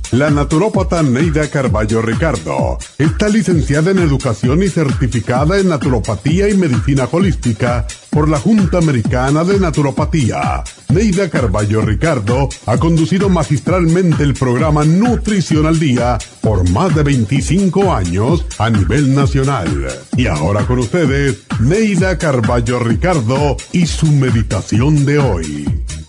La naturópata Neida Carballo Ricardo está licenciada en Educación y certificada en Naturopatía y Medicina Holística por la Junta Americana de Naturopatía. Neida Carballo Ricardo ha conducido magistralmente el programa Nutrición al Día por más de 25 años a nivel nacional. Y ahora con ustedes, Neida Carballo Ricardo y su meditación de hoy.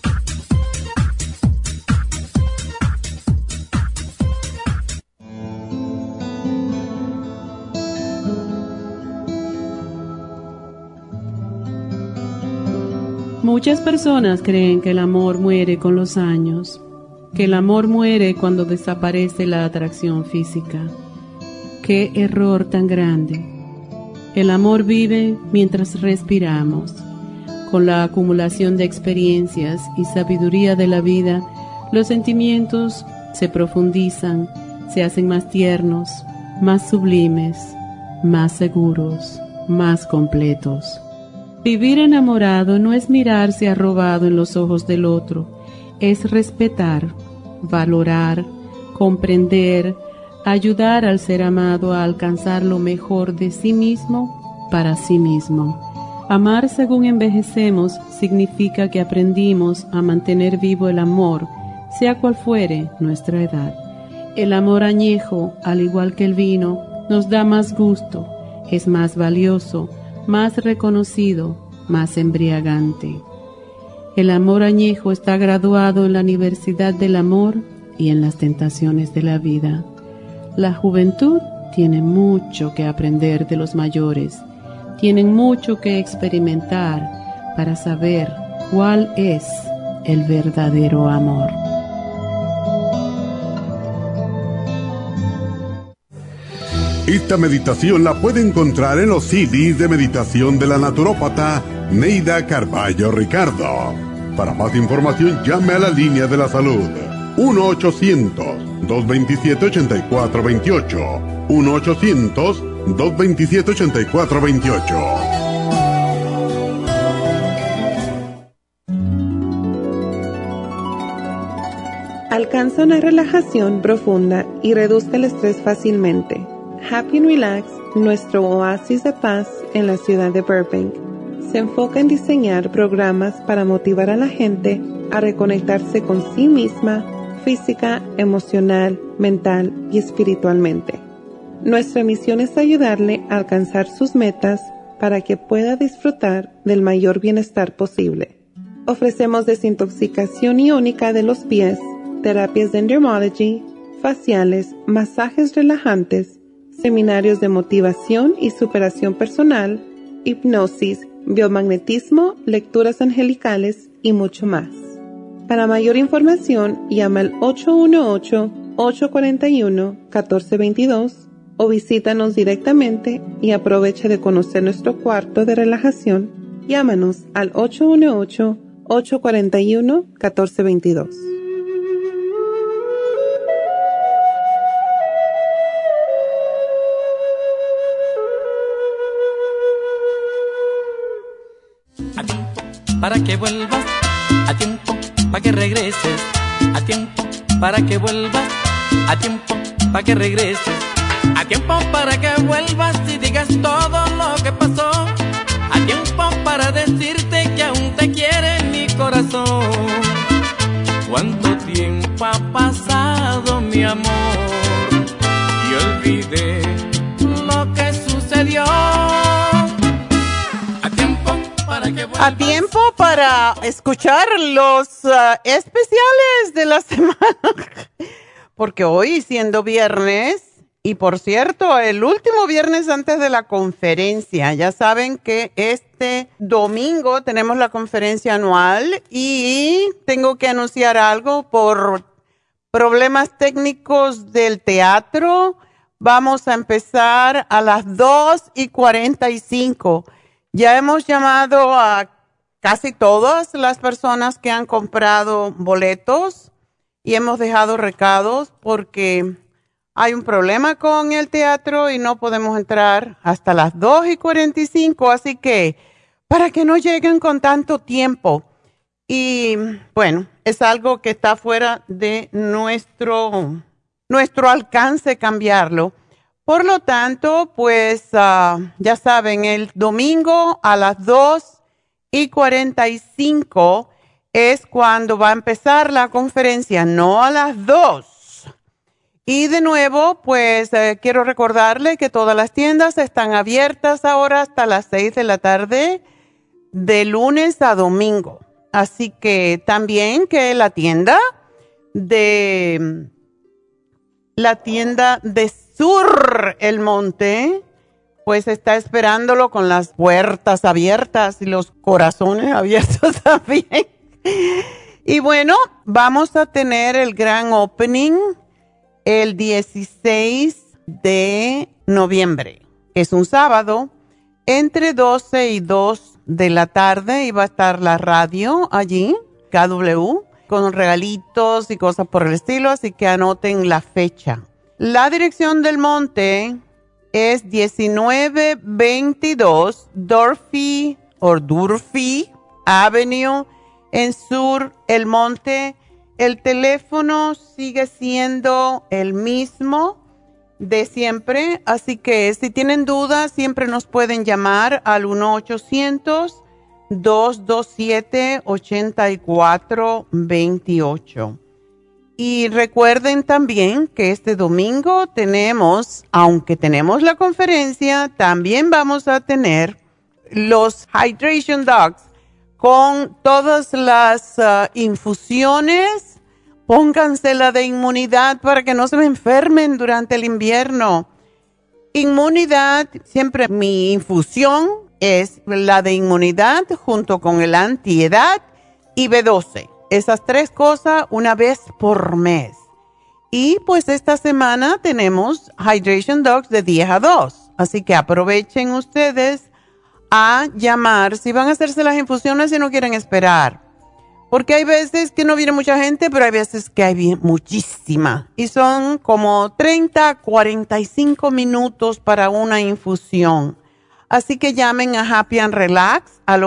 Muchas personas creen que el amor muere con los años, que el amor muere cuando desaparece la atracción física. ¡Qué error tan grande! El amor vive mientras respiramos. Con la acumulación de experiencias y sabiduría de la vida, los sentimientos se profundizan, se hacen más tiernos, más sublimes, más seguros, más completos. Vivir enamorado no es mirarse arrobado en los ojos del otro, es respetar, valorar, comprender, ayudar al ser amado a alcanzar lo mejor de sí mismo para sí mismo. Amar según envejecemos significa que aprendimos a mantener vivo el amor, sea cual fuere nuestra edad. El amor añejo, al igual que el vino, nos da más gusto, es más valioso, más reconocido, más embriagante. El amor añejo está graduado en la Universidad del Amor y en las tentaciones de la vida. La juventud tiene mucho que aprender de los mayores, tienen mucho que experimentar para saber cuál es el verdadero amor. Esta meditación la puede encontrar en los CDs de meditación de la naturópata Neida Carballo Ricardo. Para más información, llame a la línea de la salud 1-800-227-8428. 1-800-227-8428. Alcanza una relajación profunda y reduzca el estrés fácilmente. Happy and Relax, nuestro oasis de paz en la ciudad de Burbank, se enfoca en diseñar programas para motivar a la gente a reconectarse con sí misma, física, emocional, mental y espiritualmente. Nuestra misión es ayudarle a alcanzar sus metas para que pueda disfrutar del mayor bienestar posible. Ofrecemos desintoxicación iónica de los pies, terapias de endermology, faciales, masajes relajantes, seminarios de motivación y superación personal, hipnosis, biomagnetismo, lecturas angelicales y mucho más. Para mayor información, llama al 818-841-1422 o visítanos directamente y aprovecha de conocer nuestro cuarto de relajación. Llámanos al 818-841-1422. Para que vuelvas, a tiempo, para que regreses, a tiempo, para que vuelvas, a tiempo, para que regreses, a tiempo para que vuelvas y digas todo lo que pasó, a tiempo para decirte que aún te quiere mi corazón. ¿Cuánto tiempo ha pasado, mi amor? Y olvidé lo que sucedió. A tiempo para escuchar los especiales de la semana, porque hoy siendo viernes, y por cierto, el último viernes antes de la conferencia, ya saben que este domingo tenemos la conferencia anual y tengo que anunciar algo por problemas técnicos del teatro. Vamos a empezar a las 2:45. Ya hemos llamado a casi todas las personas que han comprado boletos y hemos dejado recados porque hay un problema con el teatro y no podemos entrar hasta las 2:45. Así que para que no lleguen con tanto tiempo. Y bueno, es algo que está fuera de nuestro nuestro alcance cambiarlo. Por lo tanto, pues ya saben, el domingo a las 2:45 es cuando va a empezar la conferencia, no a las 2. Y de nuevo, pues quiero recordarle que todas las tiendas están abiertas ahora hasta las 6 de la tarde, de lunes a domingo. Así que también que la tienda de Sur El Monte, pues está esperándolo con las puertas abiertas y los corazones abiertos también. Y bueno, vamos a tener el gran opening el 16 de noviembre, que es un sábado, entre 12 y 2 de la tarde, y va a estar la radio allí, KW, con regalitos y cosas por el estilo, así que anoten la fecha. La dirección del monte es 1922 Durfee Avenue en Sur El Monte. El teléfono sigue siendo el mismo de siempre, así que si tienen dudas siempre nos pueden llamar al 1-800-227-8428. Y recuerden también que este domingo tenemos, aunque tenemos la conferencia, también vamos a tener los Hydration Dogs con todas las infusiones. Pónganse la de inmunidad para que no se me enfermen durante el invierno. Inmunidad, siempre mi infusión es la de inmunidad junto con el antiedad y B12. Esas 3 cosas una vez por mes. Y pues esta semana tenemos Hydration Dogs de 10 a 2. Así que aprovechen ustedes a llamar si van a hacerse las infusiones y no quieren esperar. Porque hay veces que no viene mucha gente, pero hay veces que hay muchísima. Y son como 30, 45 minutos para una infusión. Así que llamen a Happy and Relax al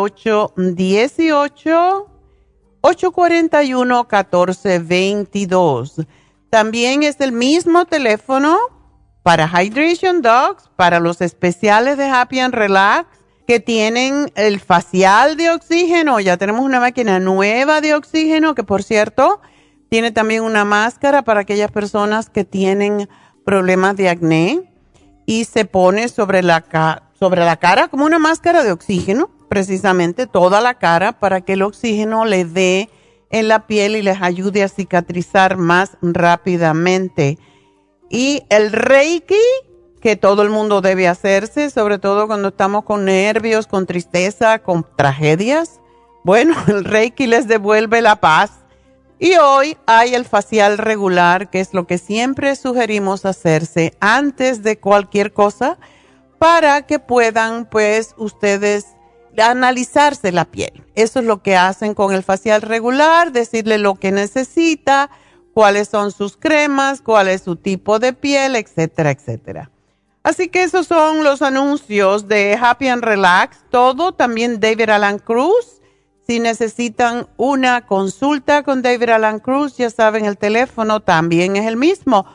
818-841-1422. También es el mismo teléfono para Hydration Dogs, para los especiales de Happy and Relax, que tienen el facial de oxígeno. Ya tenemos una máquina nueva de oxígeno, que por cierto, tiene también una máscara para aquellas personas que tienen problemas de acné y se pone sobre la cara como una máscara de oxígeno, precisamente toda la cara, para que el oxígeno le dé en la piel y les ayude a cicatrizar más rápidamente. Y el Reiki, que todo el mundo debe hacerse, sobre todo cuando estamos con nervios, con tristeza, con tragedias. Bueno, el Reiki les devuelve la paz. Y hoy hay el facial regular, que es lo que siempre sugerimos hacerse antes de cualquier cosa, para que puedan, pues, ustedes analizarse la piel. Eso es lo que hacen con el facial regular, decirle lo que necesita, cuáles son sus cremas, cuál es su tipo de piel, etcétera, etcétera. Así que esos son los anuncios de Happy and Relax. Todo, también David Alan Cruz. Si necesitan una consulta con David Alan Cruz, ya saben, el teléfono también es el mismo.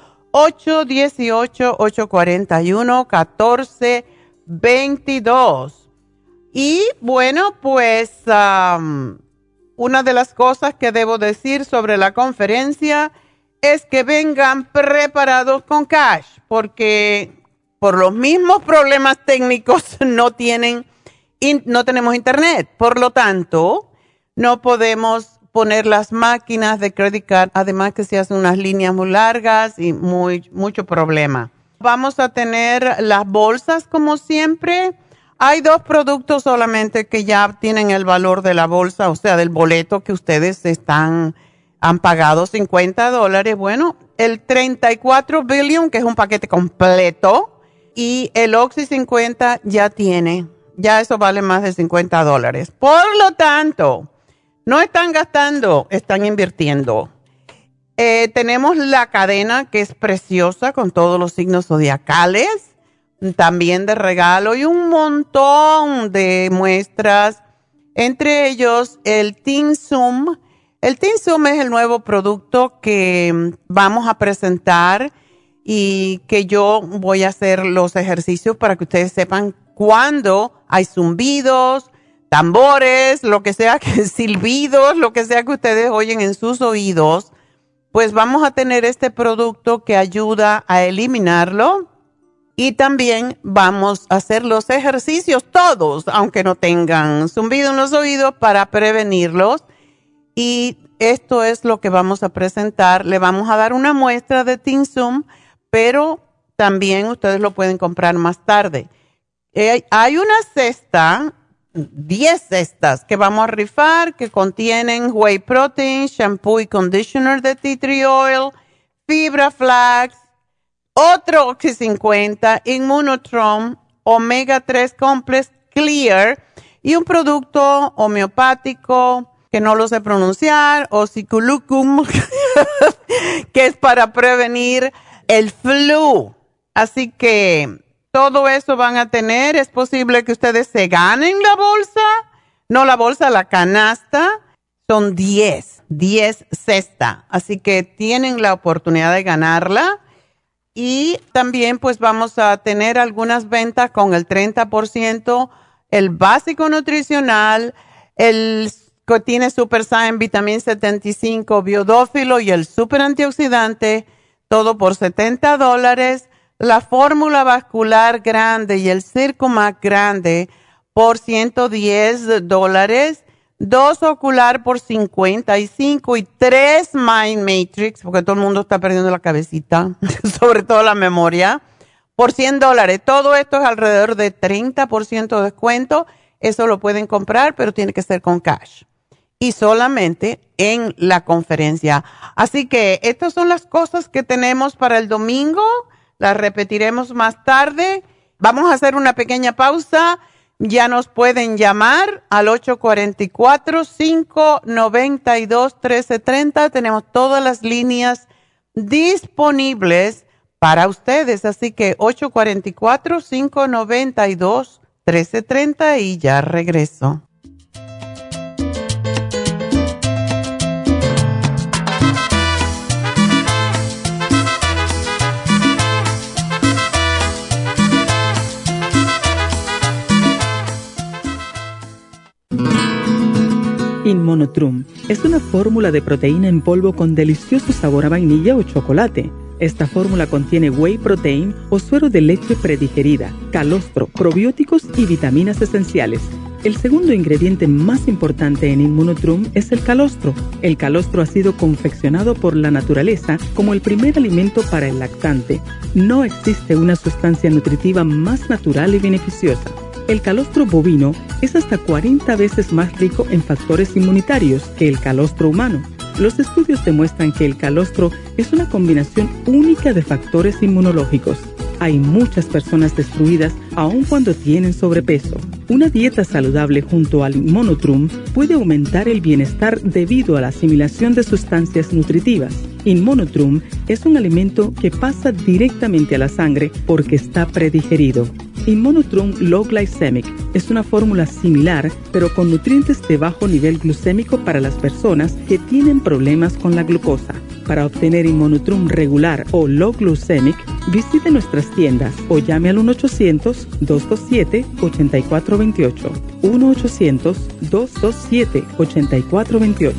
818-841-1422. Y bueno, pues una de las cosas que debo decir sobre la conferencia es que vengan preparados con cash, porque por los mismos problemas técnicos no tenemos internet. Por lo tanto, no podemos poner las máquinas de credit card, además que se hacen unas líneas muy largas y mucho problema. Vamos a tener las bolsas como siempre. Hay 2 productos solamente que ya tienen el valor de la bolsa, o sea, del boleto que ustedes han pagado $50. Bueno, el 34 Billion, que es un paquete completo, y el Oxy 50 ya eso vale más de $50. Por lo tanto, no están gastando, están invirtiendo. Tenemos la cadena, que es preciosa, con todos los signos zodiacales, también de regalo, y un montón de muestras, entre ellos el Teen Zoom. El Teen Zoom es el nuevo producto que vamos a presentar y que yo voy a hacer los ejercicios para que ustedes sepan cuándo hay zumbidos, tambores, lo que sea, que silbidos, lo que sea que ustedes oyen en sus oídos, pues vamos a tener este producto que ayuda a eliminarlo. Y también vamos a hacer los ejercicios todos, aunque no tengan zumbido en los oídos, para prevenirlos. Y esto es lo que vamos a presentar. Le vamos a dar una muestra de Tinsum, pero también ustedes lo pueden comprar más tarde. Hay una cesta, 10 cestas que vamos a rifar, que contienen whey protein, shampoo y conditioner de tea tree oil, fibra flax, otro Oxy 50, Immunotrom, Omega 3 Complex Clear y un producto homeopático que no lo sé pronunciar, Oxyculucum, que es para prevenir el flu. Así que todo eso van a tener. Es posible que ustedes se ganen la bolsa, no la bolsa, la canasta. Son 10 cestas. Así que tienen la oportunidad de ganarla. Y también pues vamos a tener algunas ventas con el 30%, el básico nutricional, el que tiene Super Science, Vitamin 75, biodófilo y el super antioxidante, todo por $70. La fórmula vascular grande y el Circumax grande por $110. 2 ocular por $55 y 3 Mind Matrix, porque todo el mundo está perdiendo la cabecita, sobre todo la memoria, por $100. Todo esto es alrededor de 30% de descuento. Eso lo pueden comprar, pero tiene que ser con cash. Y solamente en la conferencia. Así que estas son las cosas que tenemos para el domingo. Las repetiremos más tarde. Vamos a hacer una pequeña pausa. Ya nos pueden llamar al 844-592-1330. Tenemos todas las líneas disponibles para ustedes. Así que 844-592-1330 y ya regreso. Inmunotrum es una fórmula de proteína en polvo con delicioso sabor a vainilla o chocolate. Esta fórmula contiene whey protein o suero de leche predigerida, calostro, probióticos y vitaminas esenciales. El segundo ingrediente más importante en Immunotrum es el calostro. El calostro ha sido confeccionado por la naturaleza como el primer alimento para el lactante. No existe una sustancia nutritiva más natural y beneficiosa. El calostro bovino es hasta 40 veces más rico en factores inmunitarios que el calostro humano. Los estudios demuestran que el calostro es una combinación única de factores inmunológicos. Hay muchas personas destruidas aun cuando tienen sobrepeso. Una dieta saludable junto al Inmunotrum puede aumentar el bienestar debido a la asimilación de sustancias nutritivas. Inmunotrum es un alimento que pasa directamente a la sangre porque está predigerido. Immunotrum Low Glycemic es una fórmula similar, pero con nutrientes de bajo nivel glucémico para las personas que tienen problemas con la glucosa. Para obtener Immunotrum regular o Low Glycemic, visite nuestras tiendas o llame al 1-800-227-8428. 1-800-227-8428.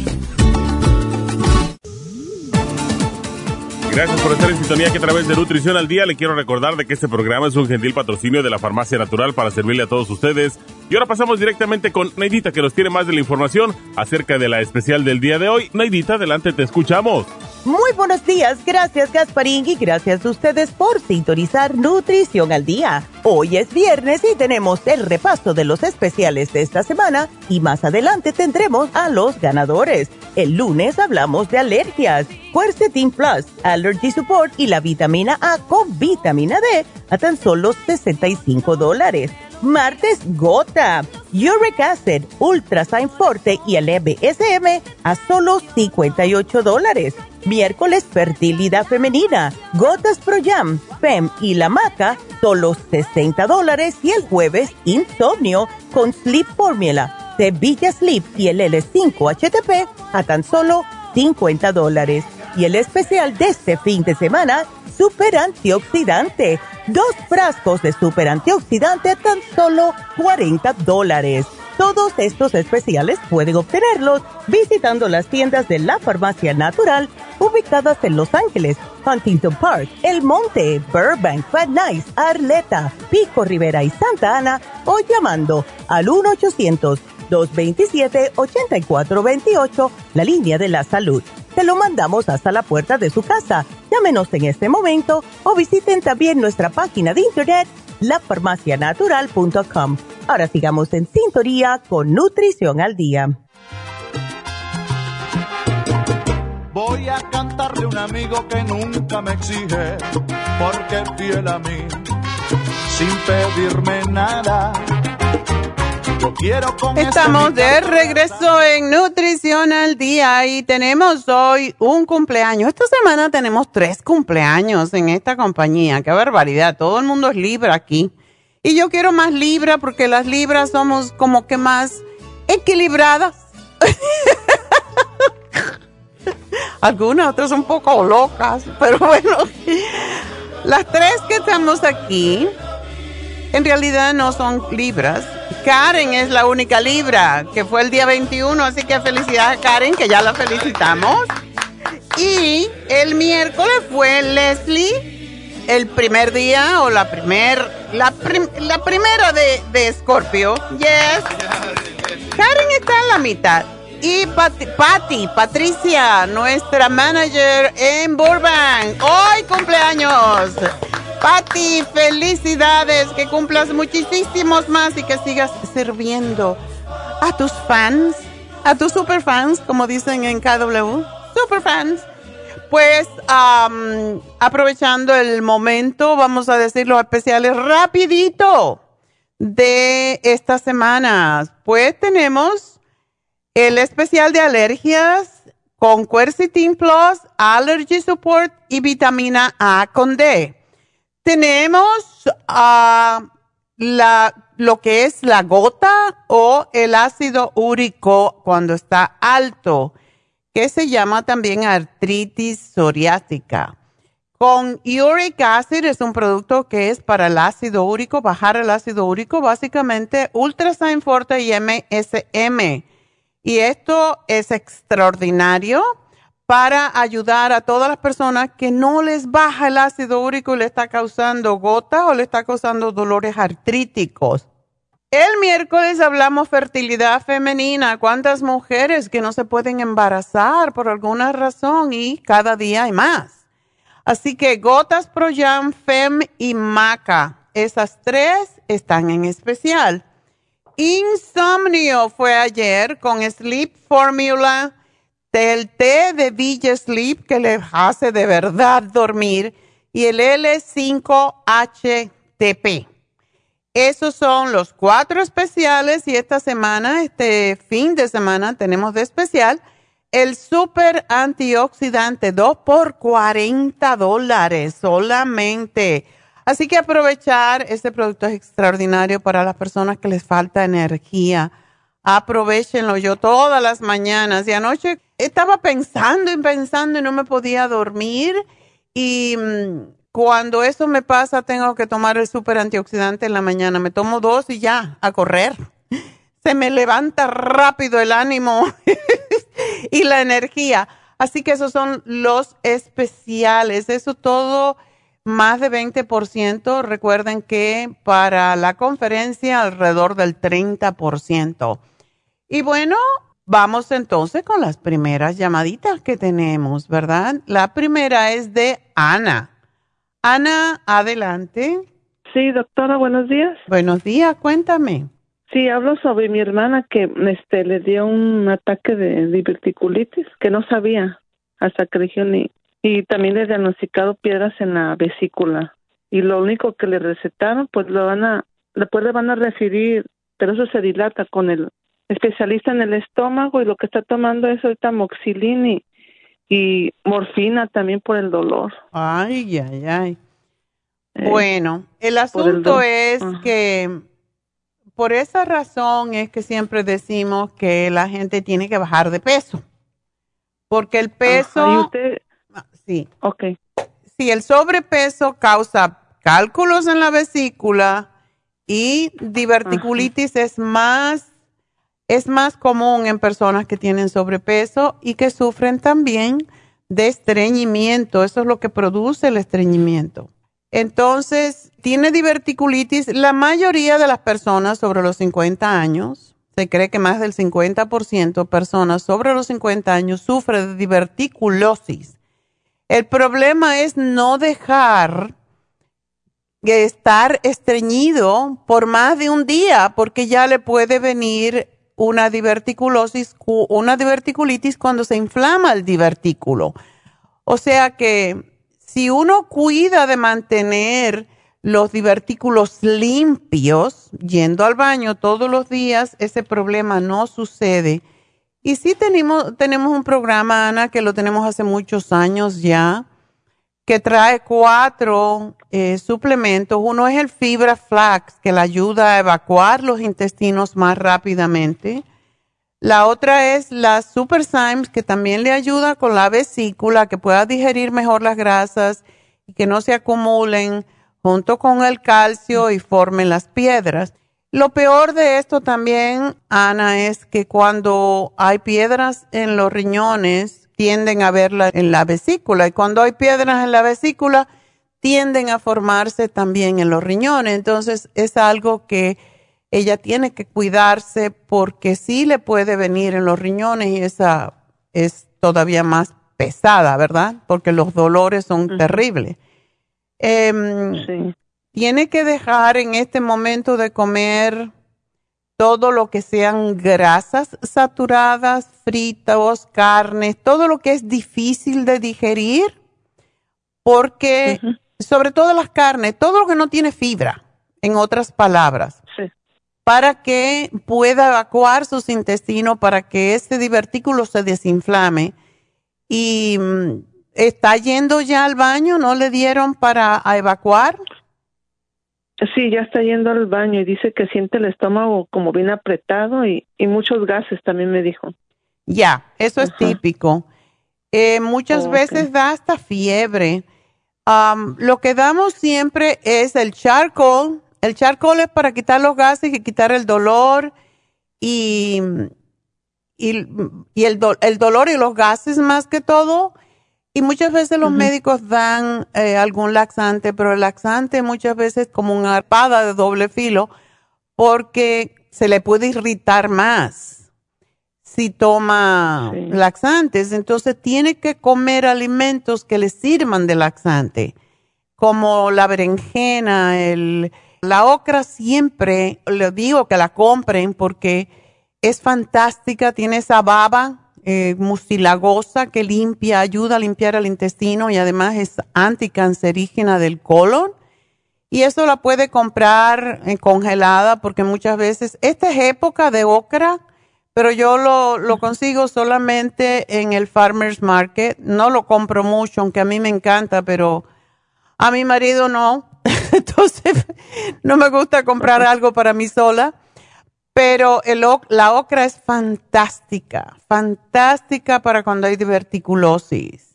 Gracias por estar en sintonía, que a través de Nutrición al Día le quiero recordar de que este programa es un gentil patrocinio de la Farmacia Natural para servirle a todos ustedes. Y ahora pasamos directamente con Neidita, que nos tiene más de la información acerca de la especial del día de hoy. Neidita, adelante, te escuchamos. Muy buenos días, gracias Gasparín y gracias a ustedes por sintonizar Nutrición al Día. Hoy es viernes y tenemos el repaso de los especiales de esta semana y más adelante tendremos a los ganadores. El lunes hablamos de alergias, Quercetin Plus, Allergy Support y la vitamina A con vitamina D a tan solo $65. Martes, Gota, Uric Acid, Ultrasign Forte y el MSM a solo $58. Miércoles, Fertilidad Femenina, Gotas Pro Jam, Fem y la Maca, solo $60. Y el jueves, Insomnio con Sleep Formula, Sevilla Sleep y el L5-HTP a tan solo $50. Y el especial de este fin de semana, super antioxidante. 2 frascos de super antioxidante a tan solo $40. Todos estos especiales pueden obtenerlos visitando las tiendas de la Farmacia Natural ubicadas en Los Ángeles, Huntington Park, El Monte, Burbank, Van Nuys, Arleta, Pico Rivera y Santa Ana o llamando al 1-800-227-8428, la línea de la salud. Te lo mandamos hasta la puerta de su casa. Llámenos en este momento o visiten también nuestra página de internet lafarmacianatural.com. Ahora sigamos en sintonía con Nutrición al Día. Voy a cantarle a un amigo que nunca me exige, porque es fiel a mí, sin pedirme nada. Yo quiero con Estamos de regreso en Nutrición al Día y tenemos hoy un cumpleaños. Esta semana tenemos 3 cumpleaños en esta compañía. ¡Qué barbaridad! Todo el mundo es Libra aquí. Y yo quiero más Libra porque las Libras somos como que más equilibradas. Algunas otras un poco locas, pero bueno. Las 3 que estamos aquí en realidad no son Libras. Karen es la única Libra, que fue el día 21, así que felicidades a Karen, que ya la felicitamos. Y el miércoles fue Leslie, el primer día, o la primera de Scorpio. Yes. Karen está en la mitad. Y Patricia, nuestra manager en Burbank, hoy cumpleaños. Pati, felicidades, que cumplas muchísimos más y que sigas sirviendo a tus fans, a tus superfans, como dicen en KW, superfans. Pues aprovechando el momento, vamos a decir los especiales rapidito de esta semana. Pues tenemos el especial de alergias con Quercetin Plus, Allergy Support y vitamina A con D. Tenemos lo que es la gota o el ácido úrico cuando está alto, que se llama también artritis psoriásica. Con Uric Acid es un producto que es para el ácido úrico, bajar el ácido úrico, básicamente Ultrasign Forte y MSM. Y esto es extraordinario para ayudar a todas las personas que no les baja el ácido úrico y le está causando gotas o le está causando dolores artríticos. El miércoles hablamos fertilidad femenina. ¿Cuántas mujeres que no se pueden embarazar por alguna razón? Y cada día hay más. Así que Gotas Pro Jam, Fem y Maca. Esas 3 están en especial. Insomnio fue ayer con Sleep Formula, el té de Villa Sleep que les hace de verdad dormir y el L5-HTP. Esos son los 4 especiales y esta semana, este fin de semana, tenemos de especial el super antioxidante 2 por $40 solamente. Así que aprovechar, este producto es extraordinario para las personas que les falta energía. Aprovechenlo. Yo todas las mañanas y anoche estaba pensando y no me podía dormir y cuando eso me pasa tengo que tomar el super antioxidante en la mañana. Me tomo 2 y ya, a correr. Se me levanta rápido el ánimo y la energía. Así que esos son los especiales. Eso todo más de 20%. Recuerden que para la conferencia alrededor del 30%. Y bueno, vamos entonces con las primeras llamaditas que tenemos, ¿verdad? La primera es de Ana. Ana, adelante. Sí, doctora, buenos días. Buenos días, cuéntame. Sí, hablo sobre mi hermana que le dio un ataque de diverticulitis que no sabía hasta que dijeron y también le diagnosticaron piedras en la vesícula y lo único que le recetaron pues después le van a referir, pero eso se dilata con el especialista en el estómago y lo que está tomando es ahorita amoxicilina y morfina también por el dolor. Ay, ay, ay. Bueno, el asunto es que por esa razón es que siempre decimos que la gente tiene que bajar de peso. Porque el peso... Ajá, ¿y usted? Sí. Ok. si el sobrepeso causa cálculos en la vesícula y diverticulitis es más común en personas que tienen sobrepeso y que sufren también de estreñimiento. Eso es lo que produce el estreñimiento. Entonces, tiene diverticulitis. La mayoría de las personas sobre los 50 años, se cree que más del 50% de personas sobre los 50 años sufren de diverticulosis. El problema es no dejar de estar estreñido por más de un día, porque ya le puede venir una diverticulitis cuando se inflama el divertículo. O sea que si uno cuida de mantener los divertículos limpios, yendo al baño todos los días, ese problema no sucede. Y sí tenemos un programa, Ana, que lo tenemos hace muchos años ya, que trae 4 suplementos. Uno es el Fibra Flax, que le ayuda a evacuar los intestinos más rápidamente. La otra es la Super Symes, que también le ayuda con la vesícula, que pueda digerir mejor las grasas y que no se acumulen junto con el calcio y formen las piedras. Lo peor de esto también, Ana, es que cuando hay piedras en los riñones, tienden a verla en la vesícula. Y cuando hay piedras en la vesícula, tienden a formarse también en los riñones. Entonces, es algo que ella tiene que cuidarse porque sí le puede venir en los riñones y esa es todavía más pesada, ¿verdad? Porque los dolores son terribles. Sí. Tiene que dejar en este momento de comer todo lo que sean grasas saturadas, fritos, carnes, todo lo que es difícil de digerir, porque sobre todo las carnes, todo lo que no tiene fibra, en otras palabras, para que pueda evacuar sus intestinos, para que ese divertículo se desinflame. Y ¿está yendo ya al baño? ¿No le dieron para evacuar? Sí, ya está yendo al baño y dice que siente el estómago como bien apretado y muchos gases también me dijo. Ya, eso es típico. Muchas veces da hasta fiebre. Lo que damos siempre es el charcoal. El charcoal es para quitar los gases y quitar el dolor y el dolor y los gases más que todo. Y muchas veces los médicos dan algún laxante, pero el laxante muchas veces es como una espada de doble filo porque se le puede irritar más si toma laxantes. Entonces tiene que comer alimentos que le sirvan de laxante, como la berenjena, la ocra. Siempre le digo que la compren porque es fantástica, tiene esa baba mucilagosa que ayuda a limpiar el intestino y además es anticancerígena del colon. Y eso la puede comprar congelada porque muchas veces, esta es época de ocra, pero yo lo consigo solamente en el Farmer's Market. No lo compro mucho, aunque a mí me encanta, pero a mi marido no. Entonces no me gusta comprar algo para mí sola. Pero la ocra es fantástica para cuando hay diverticulosis.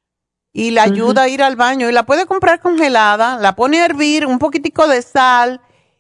Y la ayuda a ir al baño. Y la puede comprar congelada, la pone a hervir, un poquitico de sal.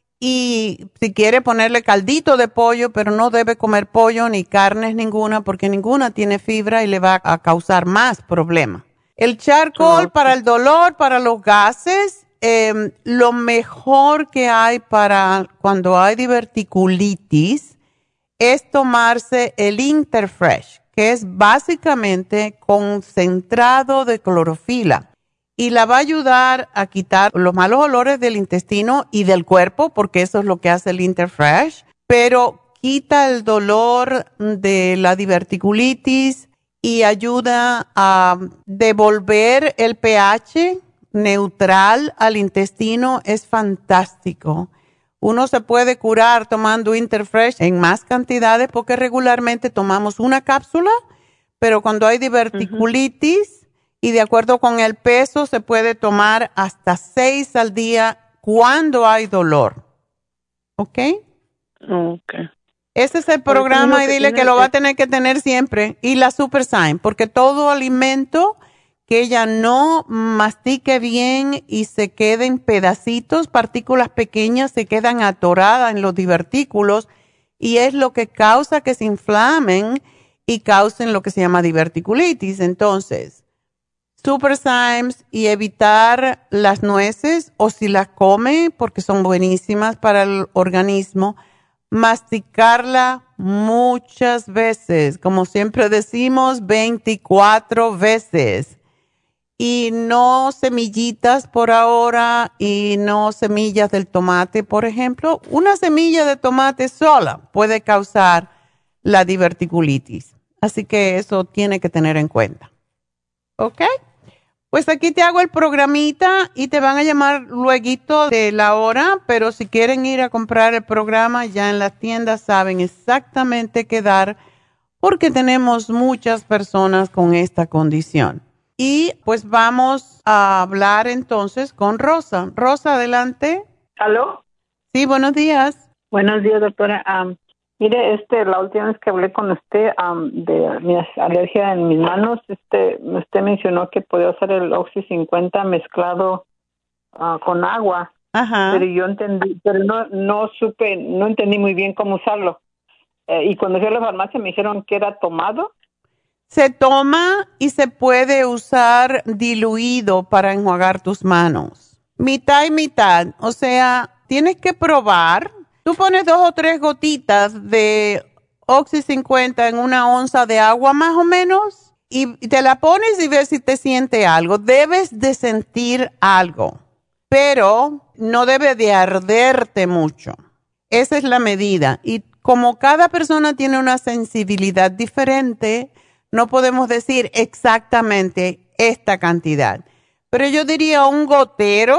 Y si quiere ponerle caldito de pollo, pero no debe comer pollo ni carnes ninguna, porque ninguna tiene fibra y le va a causar más problemas. El charcoal para el dolor, para los gases. Lo mejor que hay para cuando hay diverticulitis es tomarse el Interfresh, que es básicamente concentrado de clorofila y la va a ayudar a quitar los malos olores del intestino y del cuerpo, porque eso es lo que hace el Interfresh, pero quita el dolor de la diverticulitis y ayuda a devolver el pH neutral al intestino. Es fantástico. Uno se puede curar tomando Interfresh en más cantidades porque regularmente tomamos una cápsula, pero cuando hay diverticulitis y de acuerdo con el peso se puede tomar hasta 6 al día cuando hay dolor. ¿Ok? Ok. Ese es el programa y dile que lo va a tener que tener siempre. Y la Super Syme, porque todo alimento que ella no mastique bien y se queden pedacitos, partículas pequeñas se quedan atoradas en los divertículos y es lo que causa que se inflamen y causen lo que se llama diverticulitis. Entonces, Super Symes y evitar las nueces o si las come porque son buenísimas para el organismo, masticarla muchas veces, como siempre decimos, 24 veces. Y no semillitas por ahora y no semillas del tomate, por ejemplo. Una semilla de tomate sola puede causar la diverticulitis. Así que eso tiene que tener en cuenta. ¿Ok? Pues aquí te hago el programita y te van a llamar lueguito de la hora, pero si quieren ir a comprar el programa, ya en las tiendas saben exactamente qué dar, porque tenemos muchas personas con esta condición. Y pues vamos a hablar entonces con Rosa. Rosa, adelante. ¿Aló? Sí, buenos días. Buenos días, doctora. Mire, la última vez que hablé con usted de mi alergia en mis manos, usted mencionó que podía usar el Oxy 50 mezclado con agua. Ajá. Pero yo entendí, pero no entendí muy bien cómo usarlo. Y cuando fui a la farmacia me dijeron que era tomado. Se toma y se puede usar diluido para enjuagar tus manos. Mitad y mitad. O sea, tienes que probar. Tú pones 2 o 3 gotitas de Oxy 50 en una onza de agua más o menos y te la pones y ves si te siente algo. Debes de sentir algo, pero no debe de arderte mucho. Esa es la medida. Y como cada persona tiene una sensibilidad diferente, no podemos decir exactamente esta cantidad. Pero yo diría un gotero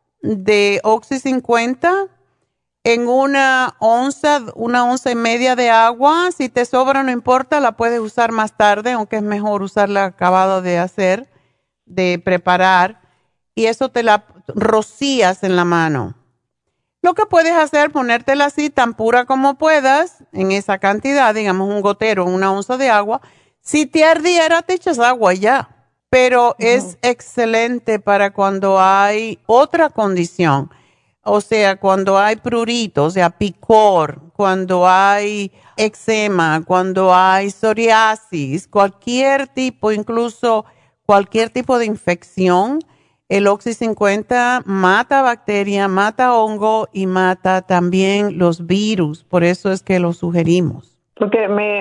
de Oxy 50 en una onza y media de agua. Si te sobra, no importa, la puedes usar más tarde, aunque es mejor usarla acabado de hacer, de preparar. Y eso te la rocías en la mano. Lo que puedes hacer, ponértela así tan pura como puedas, en esa cantidad, digamos un gotero, una onza de agua. Si te ardiera, te echas agua ya. Pero es excelente para cuando hay otra condición. O sea, cuando hay prurito, o sea, picor, cuando hay eczema, cuando hay psoriasis, cualquier tipo, incluso cualquier tipo de infección, el Oxy 50 mata bacteria, mata hongo y mata también los virus. Por eso es que lo sugerimos. Porque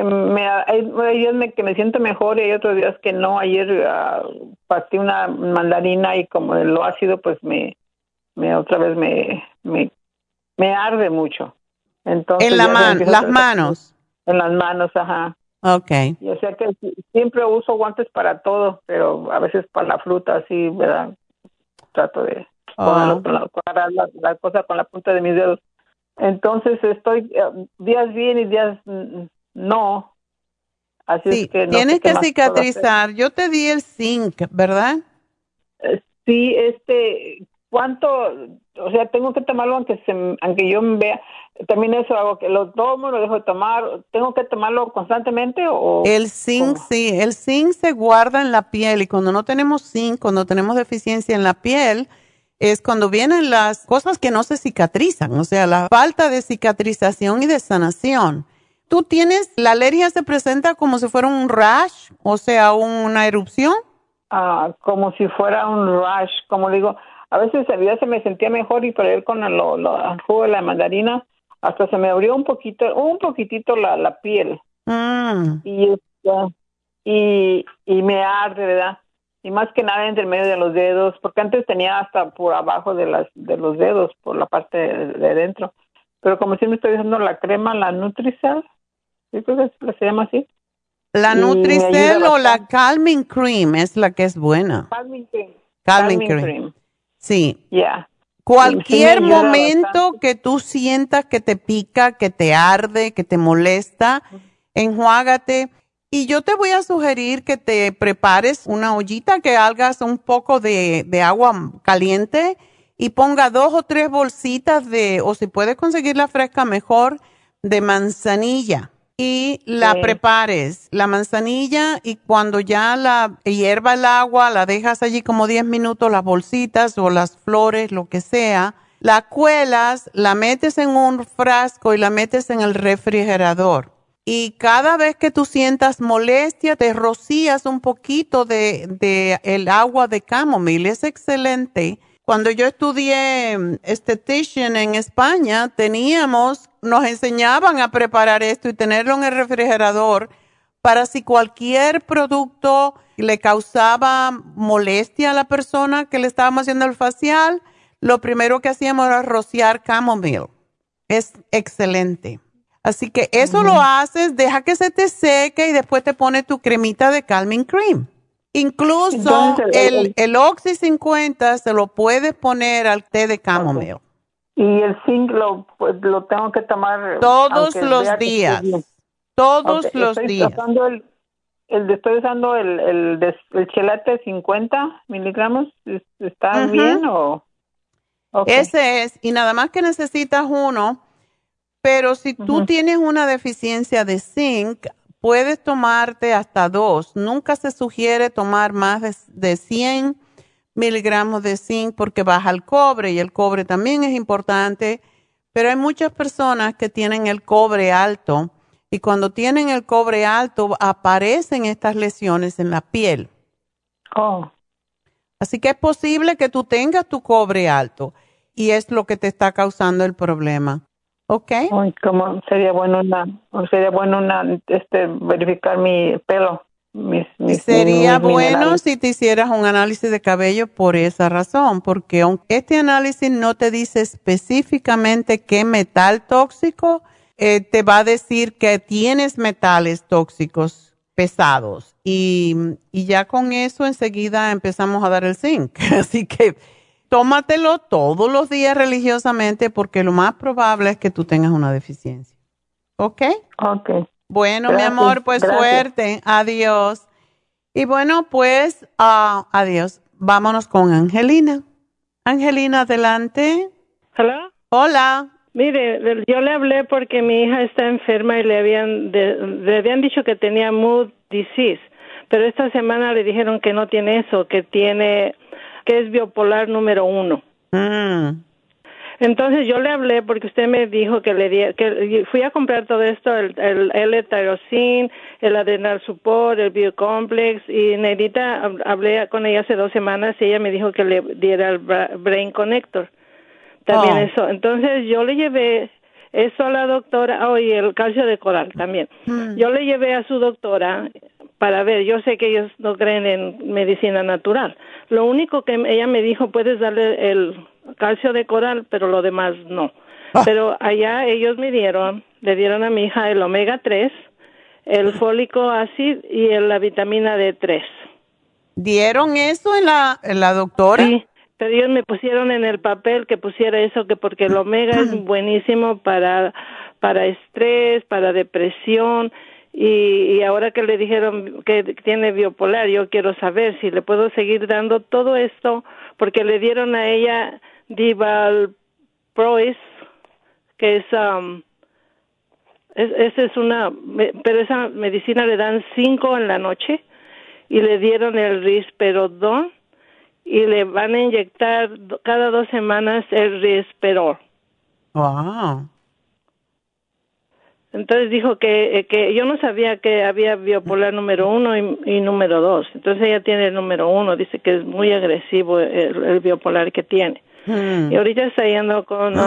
hay días que me siento mejor y hay otros días que no. Ayer partí una mandarina y como lo ácido, pues otra vez me arde mucho. Entonces, en las manos. En las manos, ajá. Okay. Y o sea que siempre uso guantes para todo, pero a veces para la fruta así, ¿verdad? Trato de agarrar la cosa con la punta de mis dedos. Entonces estoy días bien y días no. Así sí, es que no tienes sé qué que más cicatrizar. Yo te di el zinc, ¿verdad? Sí, ¿cuánto? O sea, tengo que tomarlo aunque yo me vea. También eso hago, que lo tomo, lo dejo de tomar. ¿Tengo que tomarlo constantemente o...? El zinc, ¿cómo? Sí, el zinc se guarda en la piel y cuando no tenemos zinc, cuando tenemos deficiencia en la piel, es cuando vienen las cosas que no se cicatrizan, o sea, la falta de cicatrización y de sanación. ¿Tú tienes, la alergia se presenta como si fuera un rash, o sea, una erupción? Como si fuera un rash, como digo, a veces ya se me sentía mejor y por ir con el jugo de la mandarina, hasta se me abrió un poquitito la piel. Y me arde, ¿verdad? Y más que nada entre medio de los dedos, porque antes tenía hasta por abajo de los dedos, por la parte de dentro. Pero como siempre estoy usando la crema, la Nutricel, ¿sí creo que se llama así? La Nutricel o la Calming Cream es la que es buena. Calming Cream. Sí. Yeah. Cualquier momento que tú sientas que te pica, que te arde, que te molesta, enjuágate. Y yo te voy a sugerir que te prepares una ollita, que hagas un poco de agua caliente y ponga 2 o 3 bolsitas o si puedes conseguirla fresca mejor, de manzanilla. y la prepares, la manzanilla, y cuando ya la hierva el agua, la dejas allí como 10 minutos, las bolsitas o las flores, lo que sea, la cuelas, la metes en un frasco y la metes en el refrigerador. Y cada vez que tú sientas molestia, te rocías un poquito de el agua de chamomile. Es excelente. Cuando yo estudié esthetician en España, nos enseñaban a preparar esto y tenerlo en el refrigerador para si cualquier producto le causaba molestia a la persona que le estábamos haciendo el facial, lo primero que hacíamos era rociar chamomile. Es excelente. Así que eso lo haces, deja que se te seque y después te pones tu cremita de Calming Cream. Incluso entonces, el Oxy 50 se lo puedes poner al té de chamomile. Y el zinc lo tengo que tomar todos los días. Todos los días. Estoy usando el chelate 50 miligramos. ¿Está bien o...? Okay. Ese es, y nada más que necesitas uno, pero si tú tienes una deficiencia de zinc, puedes tomarte hasta 2. Nunca se sugiere tomar más de 100 miligramos de zinc porque baja el cobre y el cobre también es importante, pero hay muchas personas que tienen el cobre alto y cuando tienen el cobre alto aparecen estas lesiones en la piel. Así que es posible que tú tengas tu cobre alto y es lo que te está causando el problema. ¿Ok? ¿Cómo sería bueno verificar mi pelo? Sería bueno si te hicieras un análisis de cabello por esa razón, porque aunque este análisis no te dice específicamente qué metal tóxico, te va a decir que tienes metales tóxicos pesados y ya con eso enseguida empezamos a dar el zinc. Así que tómatelo todos los días religiosamente porque lo más probable es que tú tengas una deficiencia. ¿Ok? Ok. Bueno, gracias, mi amor, pues gracias. Suerte. Adiós. Y bueno, pues, adiós. Vámonos con Angelina. Angelina, adelante. ¿Hola? Hola. Mire, yo le hablé porque mi hija está enferma y le habían dicho que tenía mood disease, pero esta semana le dijeron que no tiene eso, que es bipolar número 1. Entonces yo le hablé porque usted me dijo que fui a comprar todo esto, el L-Tyrosine, el Adrenal Support, el Biocomplex, y Neidita, hablé con ella hace 2 semanas y ella me dijo que le diera el Brain Connector. También eso. Entonces yo le llevé eso a la doctora, y el calcio de coral también. Yo le llevé a su doctora para ver, yo sé que ellos no creen en medicina natural. Lo único que ella me dijo, puedes darle el calcio de coral, pero lo demás no. Pero allá ellos le dieron a mi hija el omega 3, el fólico ácido y la vitamina D3. ¿Dieron eso en la doctora? Sí, pero ellos me pusieron en el papel que pusiera eso, que porque el omega es buenísimo para estrés, para depresión. Y ahora que le dijeron que tiene bipolar, yo quiero saber si le puedo seguir dando todo esto, porque le dieron a ella Divalprois, que pero esa medicina le dan 5 en la noche, y le dieron el Risperidone, y le van a inyectar cada 2 semanas el Risperol. Wow. Entonces dijo que yo no sabía que había bipolar número 1 y número 2. Entonces ella tiene el número 1, dice que es muy agresivo el bipolar que tiene. Y ahorita está yendo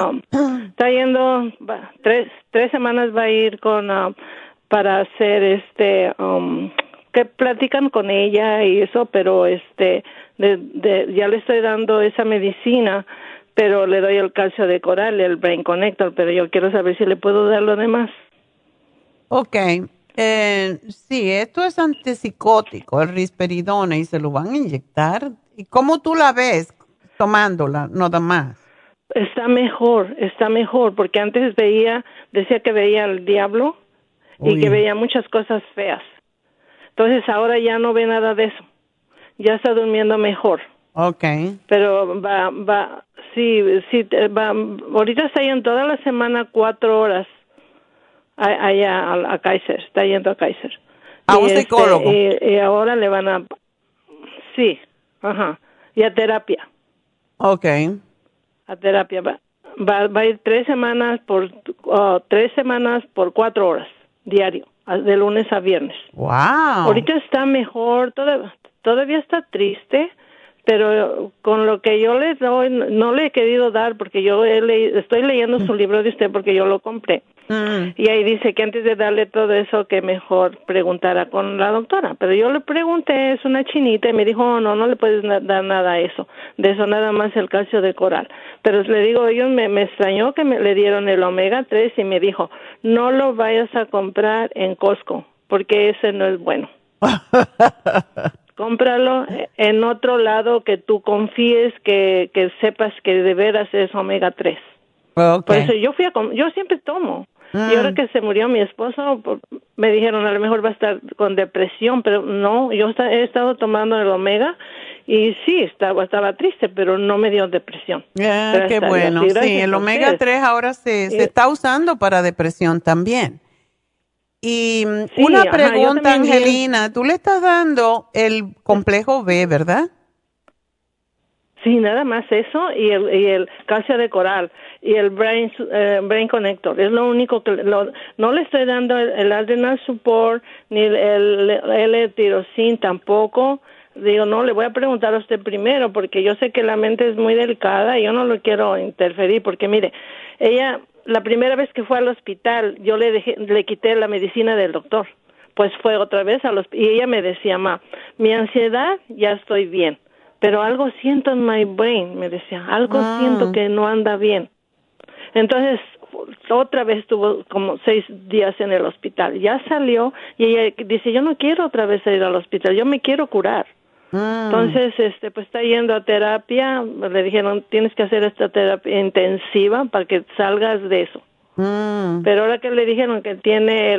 tres semanas va a ir para hacer que platican con ella y eso, pero ya le estoy dando esa medicina, pero le doy el calcio de coral, el Brain Connector, pero yo quiero saber si le puedo dar lo demás. Ok, sí, esto es antipsicótico, el risperidone, y se lo van a inyectar. ¿Y cómo tú la ves tomándola, nada más? Está mejor, porque antes decía que veía al diablo y que veía muchas cosas feas. Entonces ahora ya no ve nada de eso, ya está durmiendo mejor. Okay. Pero sí, ahorita está yendo toda la semana 4 horas allá a Kaiser, está yendo a Kaiser. A un psicólogo. Y ahora le van a... Sí, ajá. Y a terapia. Ok. A terapia. Va a ir 3 semanas por 4 horas diario, de lunes a viernes. Wow. Ahorita está mejor, todavía está triste, pero con lo que yo le doy, no le he querido dar porque yo estoy leyendo su libro de usted porque yo lo compré. Y ahí dice que antes de darle todo eso que mejor preguntara con la doctora, pero yo le pregunté, es una chinita, y me dijo, no le puedes dar nada a eso, de eso nada más el calcio de coral. Pero le digo, ellos me extrañó que le dieron el omega 3 y me dijo, no lo vayas a comprar en Costco porque ese no es bueno. Cómpralo en otro lado que tú confíes, que sepas que de veras es omega 3. Okay. Por eso yo siempre tomo. Y ahora que se murió mi esposo, me dijeron a lo mejor va a estar con depresión, pero no, yo he estado tomando el omega y sí, estaba triste, pero no me dio depresión. Qué bueno, sí, el omega 3 ahora se está usando para depresión también. Y una pregunta, Angelina, tú le estás dando el complejo B, ¿verdad? Sí, nada más eso y el calcio de coral y el brain connector. Es lo único que no le estoy dando el adrenal support ni el L-tirosine tampoco. Digo, no, le voy a preguntar a usted primero porque yo sé que la mente es muy delicada y yo no lo quiero interferir porque mire, ella la primera vez que fue al hospital yo le quité la medicina del doctor. Pues fue otra vez y ella me decía, mi ansiedad ya estoy bien. Pero algo siento en my brain, me decía, algo siento que no anda bien. Entonces, otra vez estuvo como 6 días en el hospital. Ya salió y ella dice, yo no quiero otra vez ir al hospital, yo me quiero curar. Entonces, pues está yendo a terapia. Le dijeron, tienes que hacer esta terapia intensiva para que salgas de eso. Pero ahora que le dijeron que tiene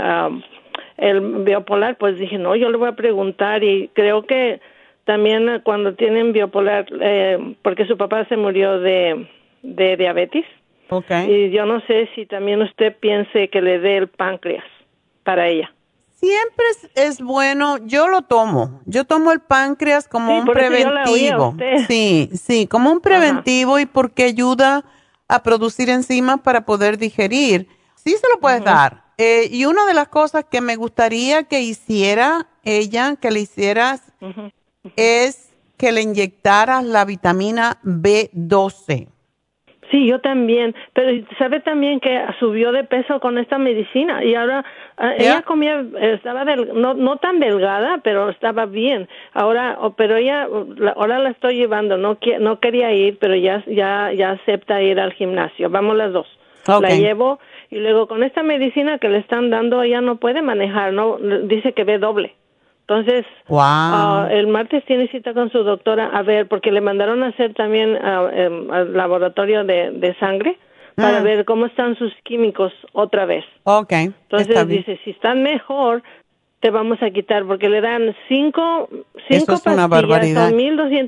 el biopolar, pues dije, no, yo le voy a preguntar y creo que también cuando tienen biopolar, porque su papá se murió de diabetes. Okay. Y yo no sé si también usted piense que le dé el páncreas para ella. Siempre es bueno, yo lo tomo. Yo tomo el páncreas como un preventivo. Sí, como un preventivo. Ajá. Y porque ayuda a producir enzimas para poder digerir. Sí se lo puedes dar. Y una de las cosas que me gustaría que hiciera ella, que le hicieras, es que le inyectaras la vitamina B12. Sí, yo también, pero sabe también que subió de peso con esta medicina y ahora ella comía, estaba no tan delgada, pero estaba bien. Pero ella ahora la estoy llevando, no quería ir, pero ya acepta ir al gimnasio. Vamos las dos. Okay. La llevo y luego con esta medicina que le están dando ella no puede manejar, no dice que ve doble. Entonces, el martes tiene cita con su doctora a ver, porque le mandaron a hacer también al laboratorio de sangre para ver cómo están sus químicos otra vez. Okay. Entonces dice, si están mejor, te vamos a quitar, porque le dan 5 pastillas, una barbaridad. Son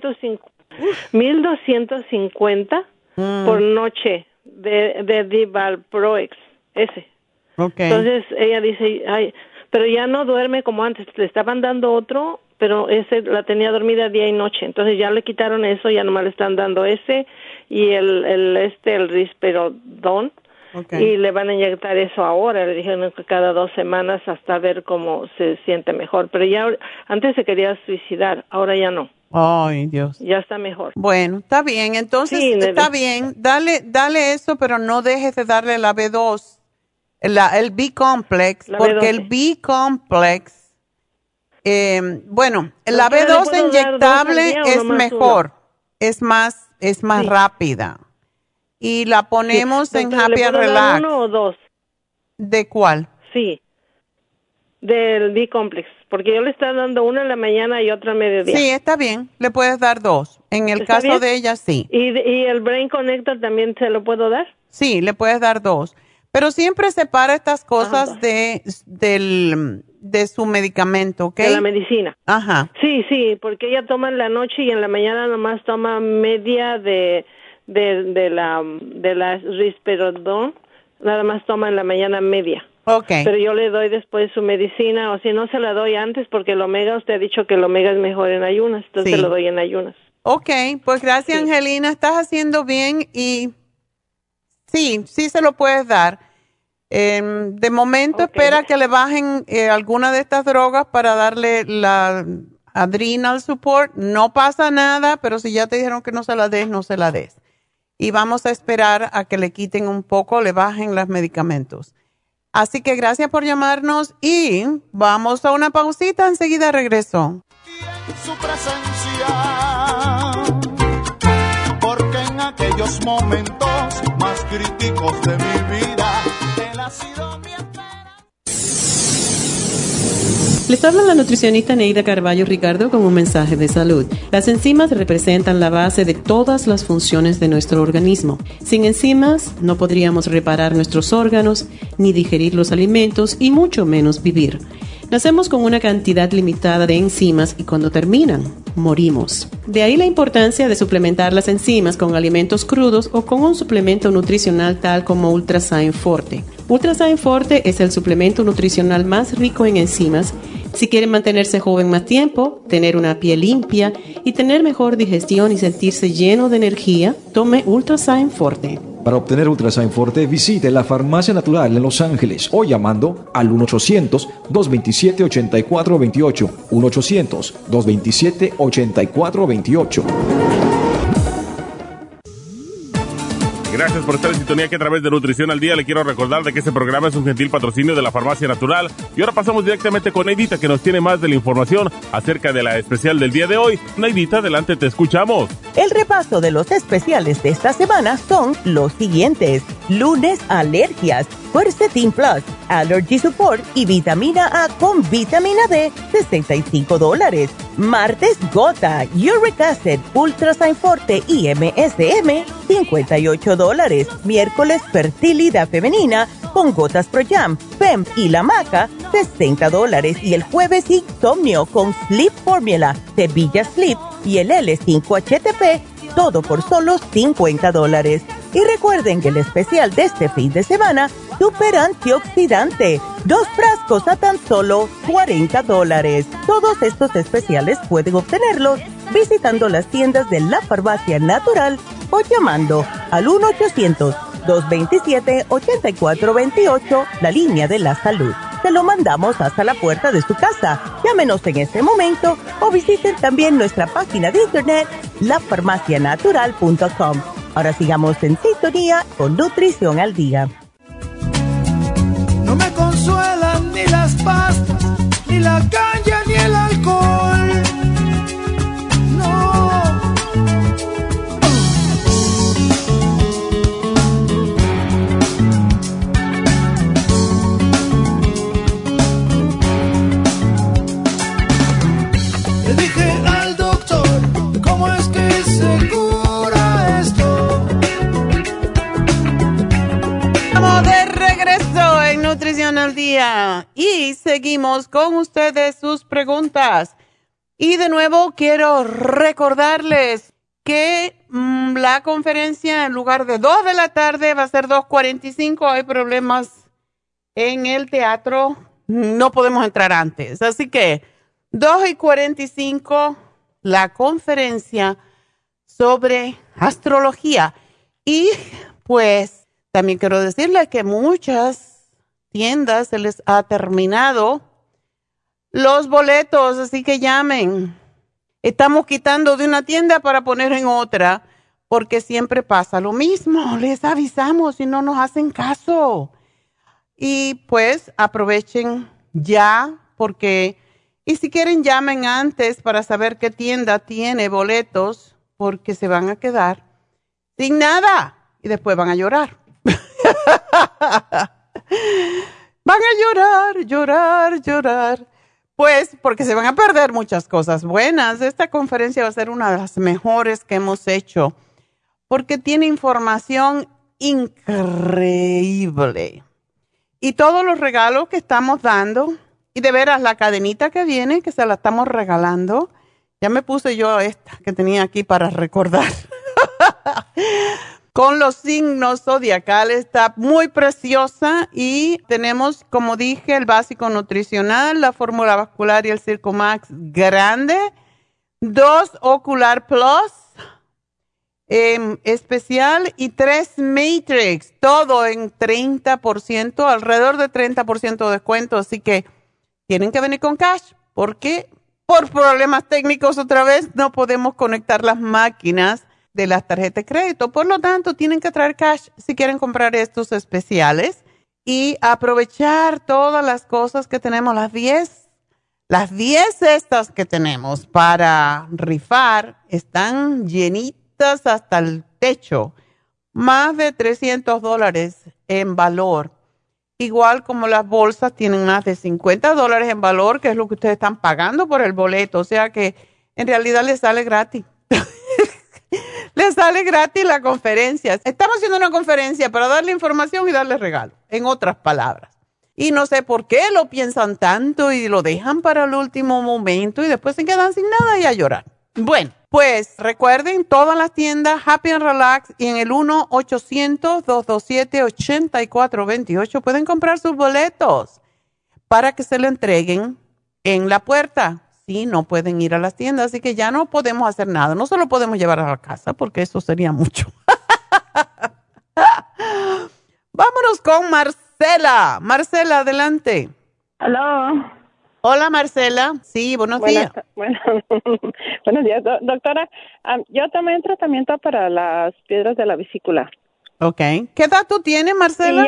1,250 por noche de Divalproex, ese. Okay. Entonces ella dice, pero ya no duerme como antes, le estaban dando otro, pero ese la tenía dormida día y noche, entonces ya le quitaron eso, ya nomás le están dando ese y el risperidón, y le van a inyectar eso ahora, le dijeron que cada 2 semanas hasta ver cómo se siente mejor, pero ya antes se quería suicidar, ahora ya no. Ay, Dios. Ya está mejor. Bueno, está bien, entonces sí, está bien, dale eso, pero no dejes de darle la B2. El B-complex, porque el B-complex, la B2 inyectable es mejor, es más rápida. Y la ponemos en Happy and Relax. ¿Uno o 2? ¿De cuál? Sí, del B-complex, porque yo le estaba dando una en la mañana y otra a mediodía. Sí, está bien, le puedes dar 2. En el caso bien? De ella, sí. ¿Y el Brain Connector también se lo puedo dar? Sí, le puedes dar 2. Pero siempre separa estas cosas de su medicamento, ¿ok? De la medicina. Ajá. Sí, porque ella toma en la noche y en la mañana nomás toma media de la risperidón, nada más toma en la mañana media. Okay. Pero yo le doy después su medicina, o si no se la doy antes, porque el omega, usted ha dicho que el omega es mejor en ayunas, entonces lo doy en ayunas. Ok, pues gracias, Angelina, estás haciendo bien y sí se lo puedes dar. De momento espera que le bajen alguna de estas drogas para darle la adrenal support. No pasa nada, pero si ya te dijeron que no se la des, no se la des. Y vamos a esperar a que le quiten un poco, le bajen los medicamentos. Así que gracias por llamarnos y vamos a una pausita, enseguida regreso. Su presencia, porque en aquellos momentos más críticos de mi vida, él ha sido mi esperanza. Les habla la nutricionista Neida Carballo Ricardo con un mensaje de salud. Las enzimas representan la base de todas las funciones de nuestro organismo. Sin enzimas no podríamos reparar nuestros órganos, ni digerir los alimentos y mucho menos vivir. Nacemos con una cantidad limitada de enzimas y cuando terminan, morimos. De ahí la importancia de suplementar las enzimas con alimentos crudos o con un suplemento nutricional tal como Ultrasign Forte. Ultrasign Forte es el suplemento nutricional más rico en enzimas. Si quieren mantenerse joven más tiempo, tener una piel limpia y tener mejor digestión y sentirse lleno de energía, tome Ultrasign Forte. Para obtener Ultrasign Forte, visite la Farmacia Natural en Los Ángeles o llamando al 1-800-227-8428. 1-800-227-8428. Gracias por estar en sintonía que a través de Nutrición al Día le quiero recordar de que este programa es un gentil patrocinio de la Farmacia Natural. Y ahora pasamos directamente con Neidita, que nos tiene más de la información acerca de la especial del día de hoy. Neidita, adelante, te escuchamos. El repaso de los especiales de esta semana son los siguientes. Lunes, alergias, Quercetin Plus, Allergy Support y vitamina A con vitamina D, $65. Martes, Gota, Uric Acid, Ultrasign Forte y MSM, $58. Miércoles, fertilidad femenina con Gotas Pro Jam, FEM y la maca, $60. Y el jueves, insomnio con Sleep Formula, Sevilla Sleep y el L5HTP, todo por solo $50. Y recuerden que el especial de este fin de semana, Super Antioxidante, 2 frascos a tan solo $40. Todos estos especiales pueden obtenerlos visitando las tiendas de la Farmacia Natural o llamando al 1-800-227-8428, la línea de la salud. Se lo mandamos hasta la puerta de su casa. Llámenos en este momento o visiten también nuestra página de internet, lafarmacianatural.com. Ahora sigamos en sintonía con Nutrición al Día. No me consuelan ni las pastas, ni la caña, ni el alcohol. No. Le dije al doctor, ¿cómo es que se cura esto? Estamos de regreso en Nutrición al Día y seguimos con ustedes sus preguntas. Y de nuevo quiero recordarles que la conferencia en lugar de 2 de la tarde va a ser 2:45. Hay problemas en el teatro, no podemos entrar antes. Así que 2:45 la conferencia sobre astrología. Y pues también quiero decirles que muchas tiendas se les ha terminado los boletos, así que llamen. Estamos quitando de una tienda para poner en otra, porque siempre pasa lo mismo. Les avisamos y no nos hacen caso. Y pues aprovechen ya, porque, y si quieren llamen antes para saber qué tienda tiene boletos, porque se van a quedar sin nada y después van a llorar. Van a llorar. Pues porque se van a perder muchas cosas buenas. Esta conferencia va a ser una de las mejores que hemos hecho porque tiene información increíble. Y todos los regalos que estamos dando, y de veras la cadenita que viene, que se la estamos regalando, ya me puse yo esta que tenía aquí para recordar. con los signos zodiacales. Está muy preciosa y tenemos, como dije, el básico nutricional, la fórmula vascular y el Circo Max grande, 2 Ocular Plus especial y 3 Matrix, todo en 30%, alrededor de 30% de descuento, así que tienen que venir con cash porque por problemas técnicos otra vez no podemos conectar las máquinas de las tarjetas de crédito. Por lo tanto, tienen que traer cash si quieren comprar estos especiales y aprovechar todas las cosas que tenemos, las 10 estas que tenemos para rifar están llenitas hasta el techo, más de $300 en valor. Igual como las bolsas tienen más de $50 en valor, que es lo que ustedes están pagando por el boleto. O sea que en realidad les sale gratis. Les sale gratis la conferencia. Estamos haciendo una conferencia para darle información y darle regalo, en otras palabras. Y no sé por qué lo piensan tanto y lo dejan para el último momento y después se quedan sin nada y a llorar. Bueno, pues recuerden, todas las tiendas Happy and Relax y en el 1-800-227-8428 pueden comprar sus boletos para que se lo entreguen en la puerta. Sí, no pueden ir a las tiendas, así que ya no podemos hacer nada. No se lo podemos llevar a la casa porque eso sería mucho. Vámonos con Marcela. Marcela, adelante. Aló. Hola, Marcela. Sí, buenos días. Buenos días, doctora. Yo tomé un tratamiento para las piedras de la vesícula. Ok. ¿Qué edad tú tienes, Marcela?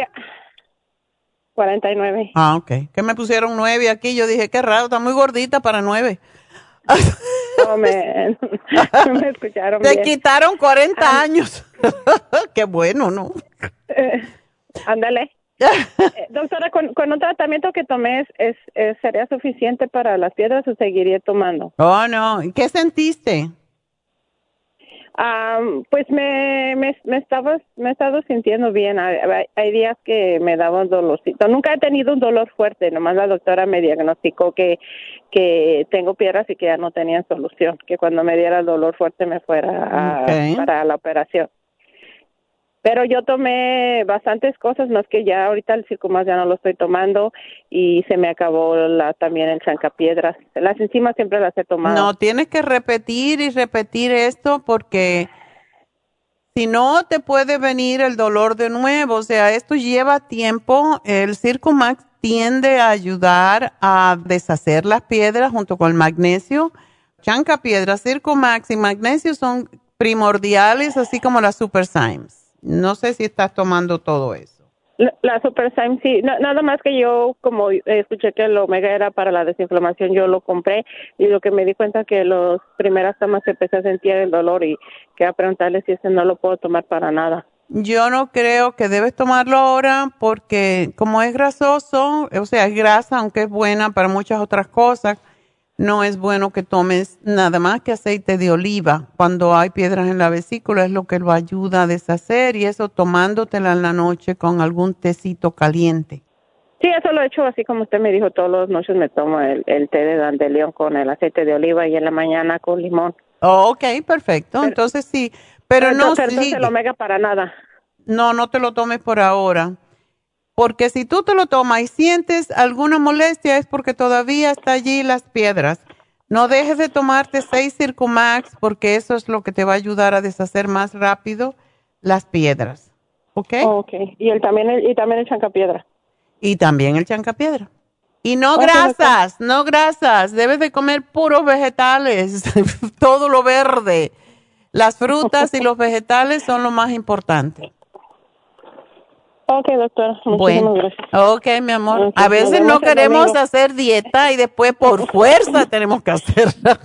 49. Ah, ok. Que me pusieron 9 aquí. Yo dije, qué raro, está muy gordita para 9. No me escucharon Te bien. quitaron 40 años. Qué bueno, ¿no? Ándale. Doctora, con un tratamiento que tomé, ¿sería suficiente para las piedras o seguiría tomando? Oh, no. ¿Qué sentiste? Pues me he estado sintiendo bien. Hay días que me daba un dolorcito. Nunca he tenido un dolor fuerte. Nomás la doctora me diagnosticó que tengo piedras y que ya no tenían solución. Que cuando me diera el dolor fuerte me fuera para la operación. Pero yo tomé bastantes cosas, más que ya ahorita el Circumax ya no lo estoy tomando y se me acabó también el chancapiedras. Las enzimas siempre las he tomado. No, tienes que repetir y repetir esto porque si no te puede venir el dolor de nuevo. O sea, esto lleva tiempo. El Circumax tiende a ayudar a deshacer las piedras junto con el magnesio. Chancapiedras, Circumax y magnesio son primordiales, así como las Super Symes. No sé si estás tomando todo eso. La Super Syme, sí. Nada más que yo, como escuché que el omega era para la desinflamación, yo lo compré y lo que me di cuenta que las primeras tomas empecé a sentir el dolor y quería preguntarle si ese no lo puedo tomar para nada. Yo no creo que debes tomarlo ahora porque como es grasoso, o sea, es grasa, aunque es buena para muchas otras cosas, no es bueno que tomes nada más que aceite de oliva. Cuando hay piedras en la vesícula es lo que lo ayuda a deshacer y eso tomándotela en la noche con algún tecito caliente. Sí, eso lo he hecho así como usted me dijo, todas las noches me tomo el té de dandelión con el aceite de oliva y en la mañana con limón. Oh, ok, perfecto. Entonces sí, pero no entonces el omega para nada. No te lo tomes por ahora. Porque si tú te lo tomas y sientes alguna molestia es porque todavía está allí las piedras. No dejes de tomarte 6 Circumax porque eso es lo que te va a ayudar a deshacer más rápido las piedras. ¿Ok? Ok. Y también el chancapiedra. Y también el chancapiedra. Y no grasas, no grasas. Debes de comer puros vegetales, todo lo verde. Las frutas y los vegetales son lo más importante. Ok, doctora. Bueno, gracias. Ok, mi amor. A veces no queremos hacer dieta y después por fuerza tenemos que hacerla.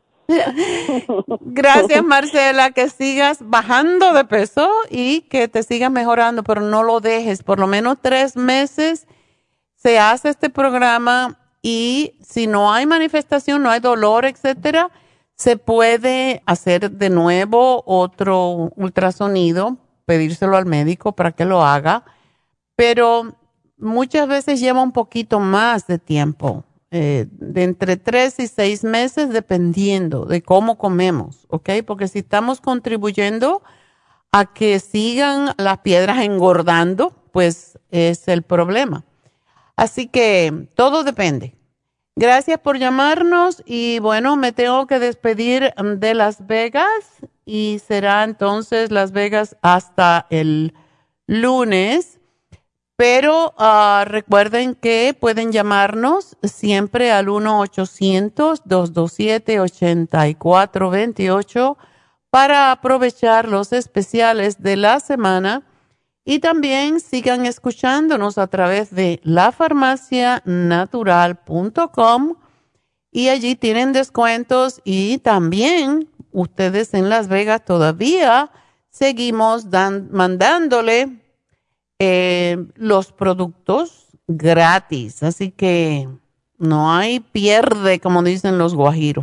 Gracias, Marcela, que sigas bajando de peso y que te sigas mejorando, pero no lo dejes. Por lo menos 3 meses se hace este programa y si no hay manifestación, no hay dolor, etcétera, se puede hacer de nuevo otro ultrasonido, pedírselo al médico para que lo haga, pero muchas veces lleva un poquito más de tiempo, de entre 3 y 6 meses, dependiendo de cómo comemos, ¿ok? Porque si estamos contribuyendo a que sigan las piedras engordando, pues es el problema. Así que todo depende. Gracias por llamarnos y bueno, me tengo que despedir de Las Vegas y será entonces Las Vegas hasta el lunes. Pero recuerden que pueden llamarnos siempre al 1-800-227-8428 para aprovechar los especiales de la semana. Y también sigan escuchándonos a través de lafarmacianatural.com y allí tienen descuentos y también ustedes en Las Vegas todavía seguimos mandándole los productos gratis. Así que no hay pierde, como dicen los guajiros.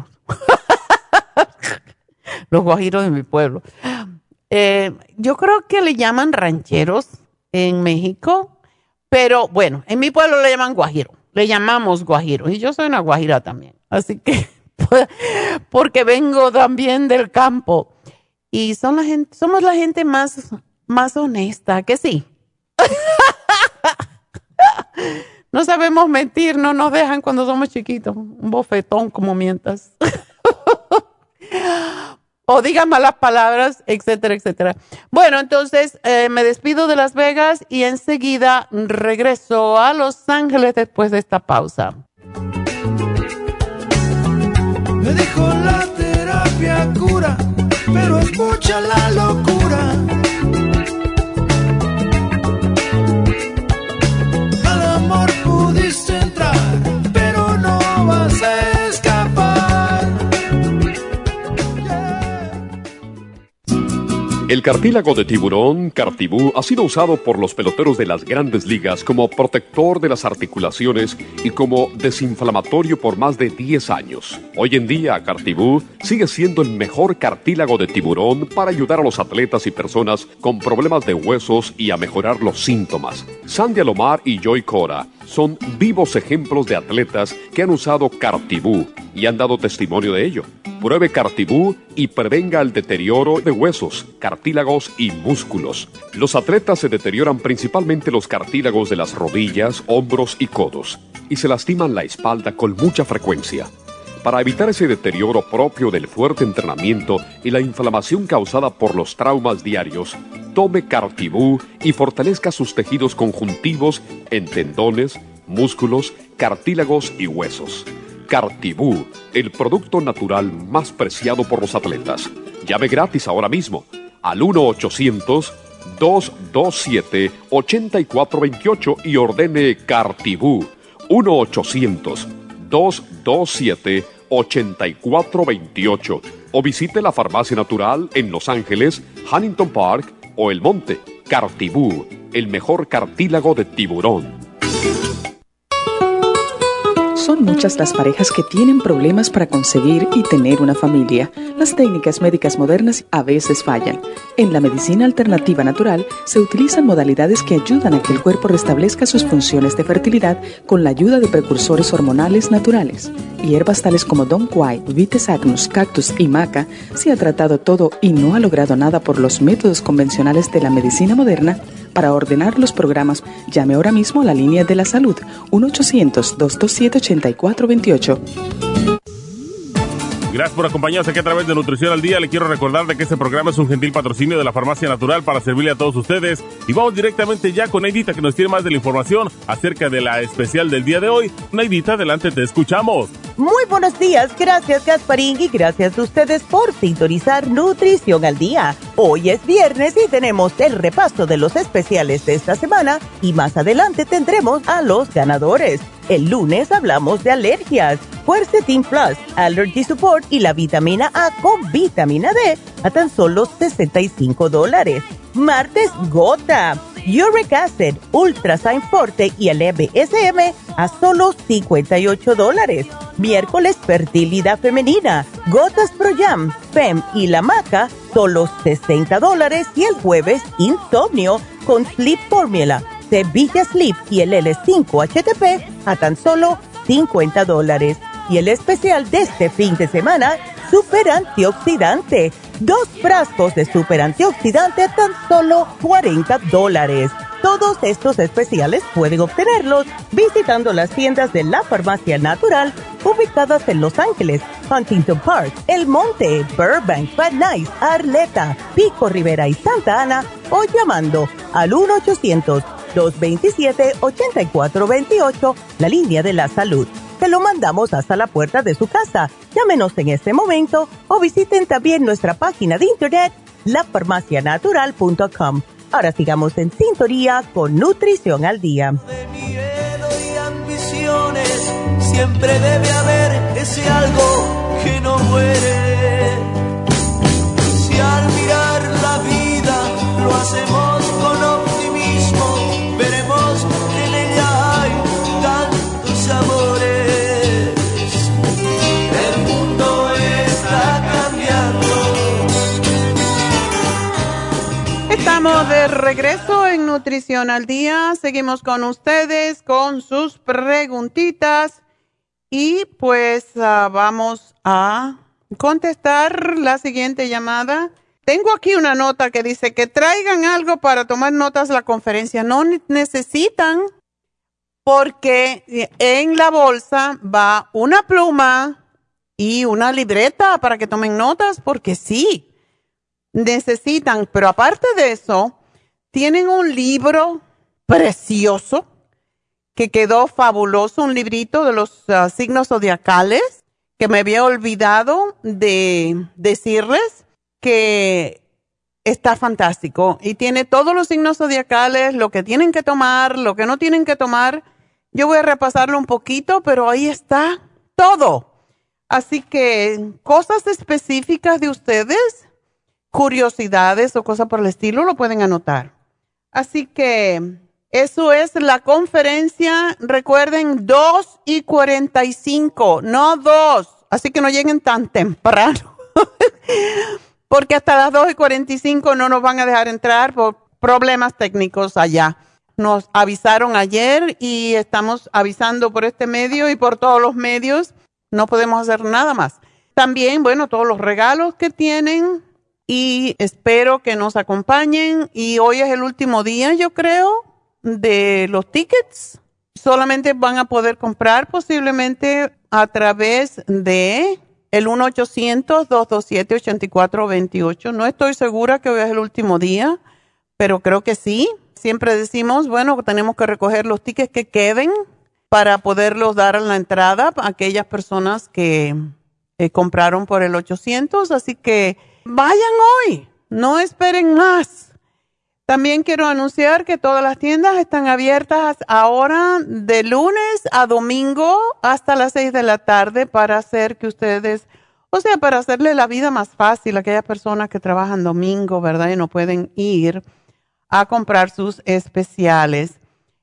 Los guajiros de mi pueblo. Yo creo que le llaman rancheros en México, pero bueno, en mi pueblo le llaman guajiro, le llamamos guajiro y yo soy una guajira también, así que porque vengo también del campo y somos la gente más honesta, que sí. No sabemos mentir, no nos dejan cuando somos chiquitos, un bofetón como mientas. O digan malas palabras, etcétera, etcétera. Bueno, entonces me despido de Las Vegas y enseguida regreso a Los Ángeles después de esta pausa. Me dijo la terapia cura, pero es mucha la locura. Al amor pudiste entrar, pero no vas a escapar. El cartílago de tiburón, Cartibú, ha sido usado por los peloteros de las grandes ligas como protector de las articulaciones y como desinflamatorio por más de 10 años. Hoy en día, Cartibú sigue siendo el mejor cartílago de tiburón para ayudar a los atletas y personas con problemas de huesos y a mejorar los síntomas. Sandy Alomar y Joy Cora son vivos ejemplos de atletas que han usado Cartibú y han dado testimonio de ello. Pruebe Cartibú y prevenga el deterioro de huesos, cartílagos y músculos. Los atletas se deterioran principalmente los cartílagos de las rodillas, hombros y codos, y se lastiman la espalda con mucha frecuencia. Para evitar ese deterioro propio del fuerte entrenamiento y la inflamación causada por los traumas diarios, tome Cartibú y fortalezca sus tejidos conjuntivos en tendones, músculos, cartílagos y huesos. Cartibú, el producto natural más preciado por los atletas. Llame gratis ahora mismo al 1-800-227-8428 y ordene Cartibú. 1-800-227-8428 o visite la Farmacia Natural en Los Ángeles, Huntington Park o El Monte. Cartibú, el mejor cartílago de tiburón. Son muchas las parejas que tienen problemas para concebir y tener una familia. Las técnicas médicas modernas a veces fallan. En la medicina alternativa natural se utilizan modalidades que ayudan a que el cuerpo restablezca sus funciones de fertilidad con la ayuda de precursores hormonales naturales. Hierbas tales como Dong Quai, Vitis agnus, Cactus y Maca se ha tratado todo y no ha logrado nada por los métodos convencionales de la medicina moderna. Para ordenar los programas, llame ahora mismo a la línea de la salud 1-800-227-8428. Gracias por acompañarnos aquí a través de Nutrición al Día. Le quiero recordar de que este programa es un gentil patrocinio de la Farmacia Natural para servirle a todos ustedes. Y vamos directamente ya con Neidita, que nos tiene más de la información acerca de la especial del día de hoy. Neidita, adelante, te escuchamos. Muy buenos días, gracias Gasparín y gracias a ustedes por sintonizar Nutrición al Día. Hoy es viernes y tenemos el repaso de los especiales de esta semana y más adelante tendremos a los ganadores. El lunes hablamos de alergias, Quercetin Plus, Allergy Support y la vitamina A con vitamina D a tan solo $65. Martes, Gota, Uric Acid, Ultrasign Forte y el MSM a solo $58. Miércoles, fertilidad femenina, Gotas Pro Jam, Fem y la Maca, solo $60. Y el jueves, insomnio con Sleep Formula, Sevilla Sleep y el L5-HTP a tan solo $50. Y el especial de este fin de semana, Super Antioxidante, 2 frascos de super antioxidante a tan solo $40. Todos estos especiales pueden obtenerlos visitando las tiendas de la Farmacia Natural ubicadas en Los Ángeles, Huntington Park, El Monte, Burbank, Van Nuys, Arleta, Pico Rivera y Santa Ana o llamando al 1-800-227-8428, la línea de la salud. Te lo mandamos hasta la puerta de su casa. Llámenos en este momento o visiten también nuestra página de internet, lafarmacianatural.com. Ahora sigamos en sintonía con Nutrición al Día. De miedo y ambiciones, siempre debe haber ese algo que no muere. Si al mirar la vida lo hacemos con optimismo, veremos que en ella hay tantos amores. El mundo está cambiando. Estamos de regreso en Nutrición al Día. Seguimos con ustedes con sus preguntitas y pues vamos a contestar la siguiente llamada. Tengo aquí una nota que dice que traigan algo para tomar notas de la conferencia. No necesitan, porque en la bolsa va una pluma y una libreta para que tomen notas, porque sí necesitan, pero aparte de eso, tienen un libro precioso que quedó fabuloso, un librito de los signos zodiacales, que me había olvidado de decirles que está fantástico y tiene todos los signos zodiacales, lo que tienen que tomar, lo que no tienen que tomar. Yo voy a repasarlo un poquito, pero ahí está todo. Así que cosas específicas de ustedes, curiosidades o cosas por el estilo, lo pueden anotar. Así que eso es la conferencia. Recuerden, 2:45, no 2. Así que no lleguen tan temprano. Porque hasta las 2:45 no nos van a dejar entrar por problemas técnicos allá. Nos avisaron ayer y estamos avisando por este medio y por todos los medios. No podemos hacer nada más. También, bueno, todos los regalos que tienen. Y espero que nos acompañen. Y hoy es el último día, yo creo, de los tickets. Solamente van a poder comprar posiblemente a través de el 1-800-227-8428. No estoy segura que hoy es el último día, pero creo que sí. Siempre decimos, bueno, tenemos que recoger los tickets que queden para poderlos dar en la entrada a aquellas personas que compraron por el 800. Así que vayan hoy, no esperen más. También quiero anunciar que todas las tiendas están abiertas ahora de lunes a domingo hasta las 6 de la tarde para hacer que ustedes, o sea, para hacerle la vida más fácil a aquellas personas que trabajan domingo, ¿verdad? Y no pueden ir a comprar sus especiales.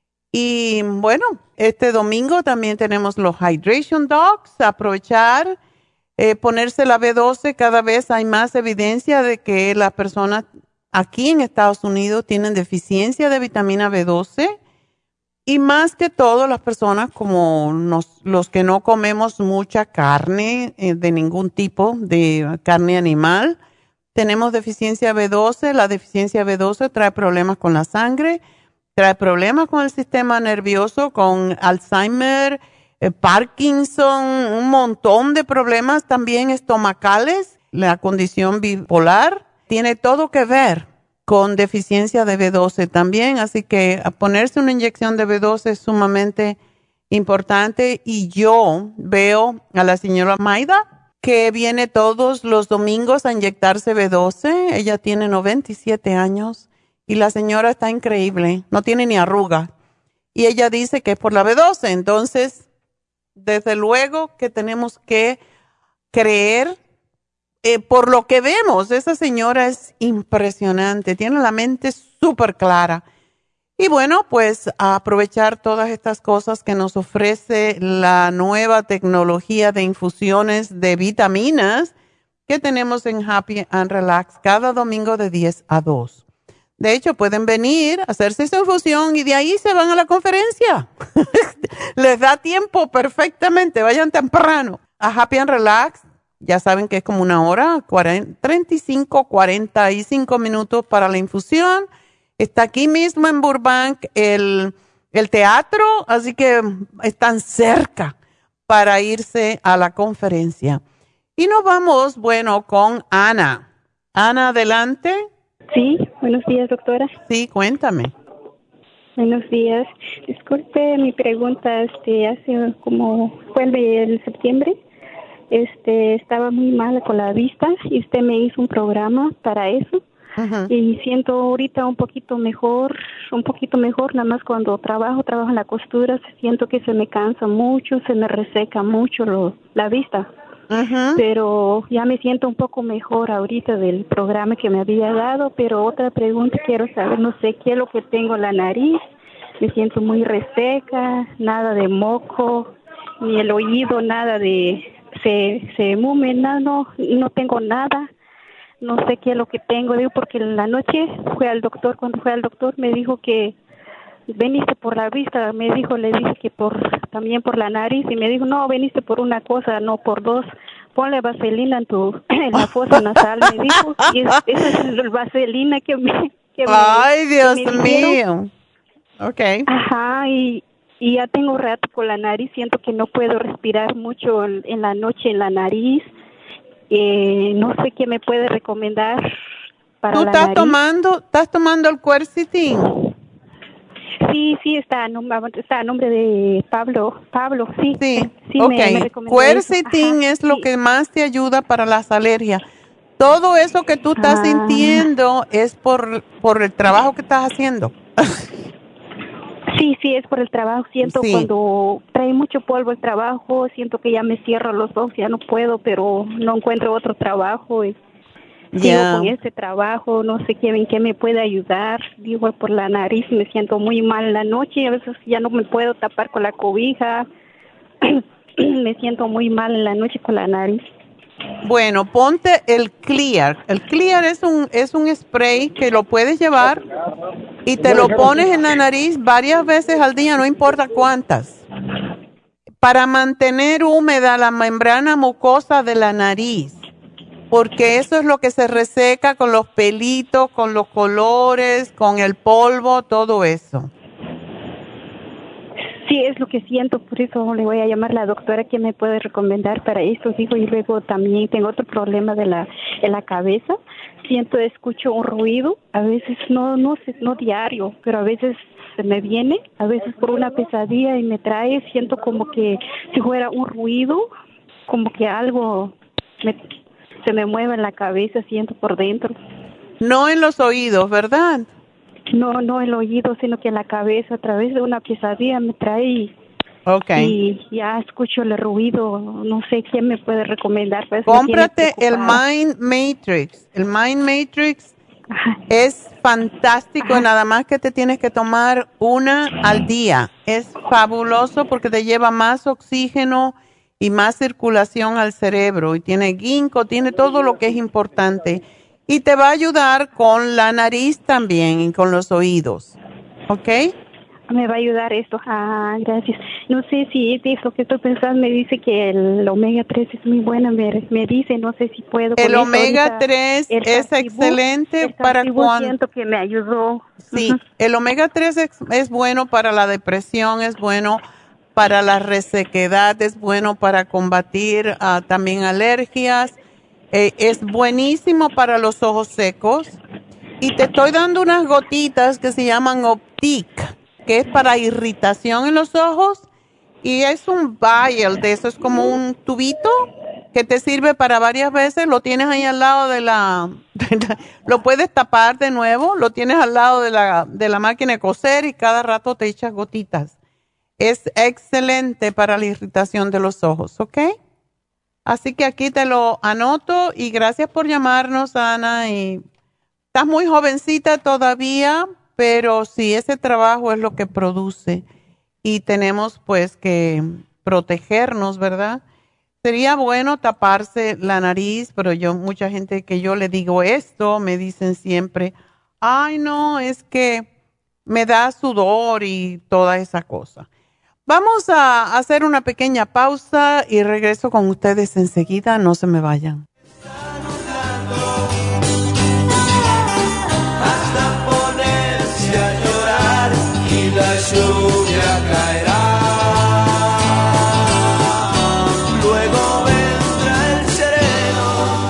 Y bueno, este domingo también tenemos los Hydration Dogs, aprovechar. Ponerse la B12, cada vez hay más evidencia de que las personas aquí en Estados Unidos tienen deficiencia de vitamina B12 y más que todo las personas como los que no comemos mucha carne de ningún tipo de carne animal, tenemos deficiencia B12. La deficiencia B12 trae problemas con la sangre, trae problemas con el sistema nervioso, con Alzheimer, Parkinson, un montón de problemas también estomacales. La condición bipolar tiene todo que ver con deficiencia de B12 también, así que ponerse una inyección de B12 es sumamente importante. Y yo veo a la señora Maida que viene todos los domingos a inyectarse B12. Ella tiene 97 años y la señora está increíble, no tiene ni arruga y ella dice que es por la B12. Entonces, desde luego que tenemos que creer por lo que vemos. Esa señora es impresionante, tiene la mente súper clara. Y bueno, pues a aprovechar todas estas cosas que nos ofrece la nueva tecnología de infusiones de vitaminas que tenemos en Happy and Relax cada domingo de 10 a 2. De hecho, pueden venir a hacerse esa infusión y de ahí se van a la conferencia. Les da tiempo perfectamente. Vayan temprano a Happy and Relax. Ya saben que es como una hora, 45 minutos para la infusión. Está aquí mismo en Burbank el teatro, así que están cerca para irse a la conferencia. Y nos vamos, bueno, con Ana. Ana, adelante. Sí, buenos días, doctora. Sí, cuéntame. Buenos días. Disculpe mi pregunta, hace como fue el septiembre, estaba muy mal con la vista y usted me hizo un programa para eso. Uh-huh. Y siento ahorita un poquito mejor, nada más cuando trabajo en la costura, siento que se me cansa mucho, se me reseca mucho la vista. Uh-huh. Pero ya me siento un poco mejor ahorita del programa que me había dado, pero otra pregunta quiero saber, no sé qué es lo que tengo en la nariz, me siento muy reseca, nada de moco, ni el oído, nada de, se mume, no tengo nada. No sé qué es lo que tengo, digo, porque en la noche cuando fue al doctor me dijo que veniste por la vista, le dije que también por la nariz, y me dijo, no, veniste por una cosa, no por dos, ponle vaselina en la fosa nasal, me dijo, y esa es la vaselina que ¡ay, Dios mío! Okay. Ajá, y ya tengo rato con la nariz, siento que no puedo respirar mucho en la noche en la nariz. No sé qué me puede recomendar para la nariz. ¿Estás tomando el Quercetin? Sí, está a nombre de Pablo, sí. Sí, okay. Me Quercetin es lo que más te ayuda para las alergias. Todo eso que tú estás sintiendo es por el trabajo que estás haciendo. Sí, es por el trabajo. Siento cuando trae mucho polvo el trabajo, siento que ya me cierro los ojos, ya no puedo, pero no encuentro otro trabajo. Sigo con ese trabajo, no sé en qué me puede ayudar. Digo, por la nariz me siento muy mal en la noche, a veces ya no me puedo tapar con la cobija. Me siento muy mal en la noche con la nariz. Bueno, ponte el Clear. El Clear es un spray que lo puedes llevar y te lo pones en la nariz varias veces al día, no importa cuántas, para mantener húmeda la membrana mucosa de la nariz, porque eso es lo que se reseca con los pelitos, con los colores, con el polvo, todo eso. Sí, es lo que siento, por eso le voy a llamar a la doctora que me puede recomendar para esto, digo, y luego también tengo otro problema en la cabeza, escucho un ruido, a veces no diario, pero a veces se me viene, a veces por una pesadilla y me trae, siento como que si fuera un ruido, como que algo se me mueve en la cabeza, siento por dentro. No en los oídos, ¿verdad? No el oído, sino que en la cabeza, a través de una pesadilla me trae. Okay. Y ya escucho el ruido, no sé quién me puede recomendar. Pues cómprate el Mind Matrix. El Mind Matrix es fantástico, nada más que te tienes que tomar una al día. Es fabuloso porque te lleva más oxígeno y más circulación al cerebro. Y tiene ginkgo, tiene todo lo que es importante. Y te va a ayudar con la nariz también y con los oídos. ¿Ok? Me va a ayudar esto. Gracias. No sé si es lo que estoy pensando. Me dice que el omega 3 es muy bueno. Me dice, no sé si puedo. El omega 3 es excelente para cuando... siento que me ayudó. Sí, el omega 3 es bueno para la depresión, es bueno para la resequedad, es bueno para combatir también alergias. Es buenísimo para los ojos secos. Y te estoy dando unas gotitas que se llaman Optic, que es para irritación en los ojos. Y es un vial de eso, es como un tubito que te sirve para varias veces. Lo tienes ahí al lado lo puedes tapar de nuevo, lo tienes al lado de la máquina de coser y cada rato te echas gotitas. Es excelente para la irritación de los ojos, ¿ok? Así que aquí te lo anoto y gracias por llamarnos, Ana. Y estás muy jovencita todavía, pero sí, ese trabajo es lo que produce y tenemos pues que protegernos, ¿verdad? Sería bueno taparse la nariz, pero mucha gente que yo le digo esto, me dicen siempre, ay no, es que me da sudor y toda esa cosa. Vamos a hacer una pequeña pausa y regreso con ustedes enseguida. No se me vayan. Hasta ponerse a llorar y la lluvia caerá. Luego vendrá el sereno.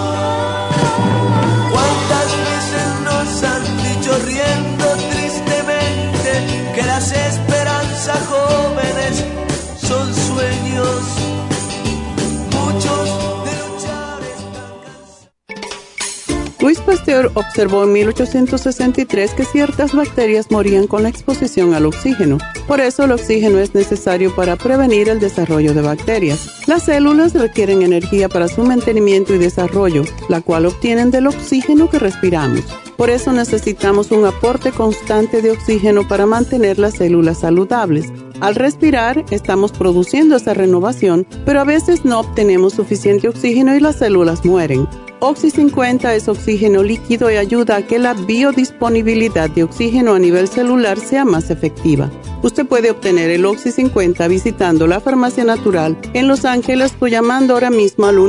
¿Cuántas veces nos han dicho riendo tristemente que las esperanzas jóvenes son sueños? Muchos de luchar están cansados. Louis Pasteur observó en 1863 que ciertas bacterias morían con la exposición al oxígeno. Por eso el oxígeno es necesario para prevenir el desarrollo de bacterias. Las células requieren energía para su mantenimiento y desarrollo, la cual obtienen del oxígeno que respiramos. Por eso necesitamos un aporte constante de oxígeno para mantener las células saludables. Al respirar, estamos produciendo esa renovación, pero a veces no obtenemos suficiente oxígeno y las células mueren. Oxy 50 es oxígeno líquido y ayuda a que la biodisponibilidad de oxígeno a nivel celular sea más efectiva. Usted puede obtener el Oxy 50 visitando la Farmacia Natural en Los Ángeles o llamando ahora mismo al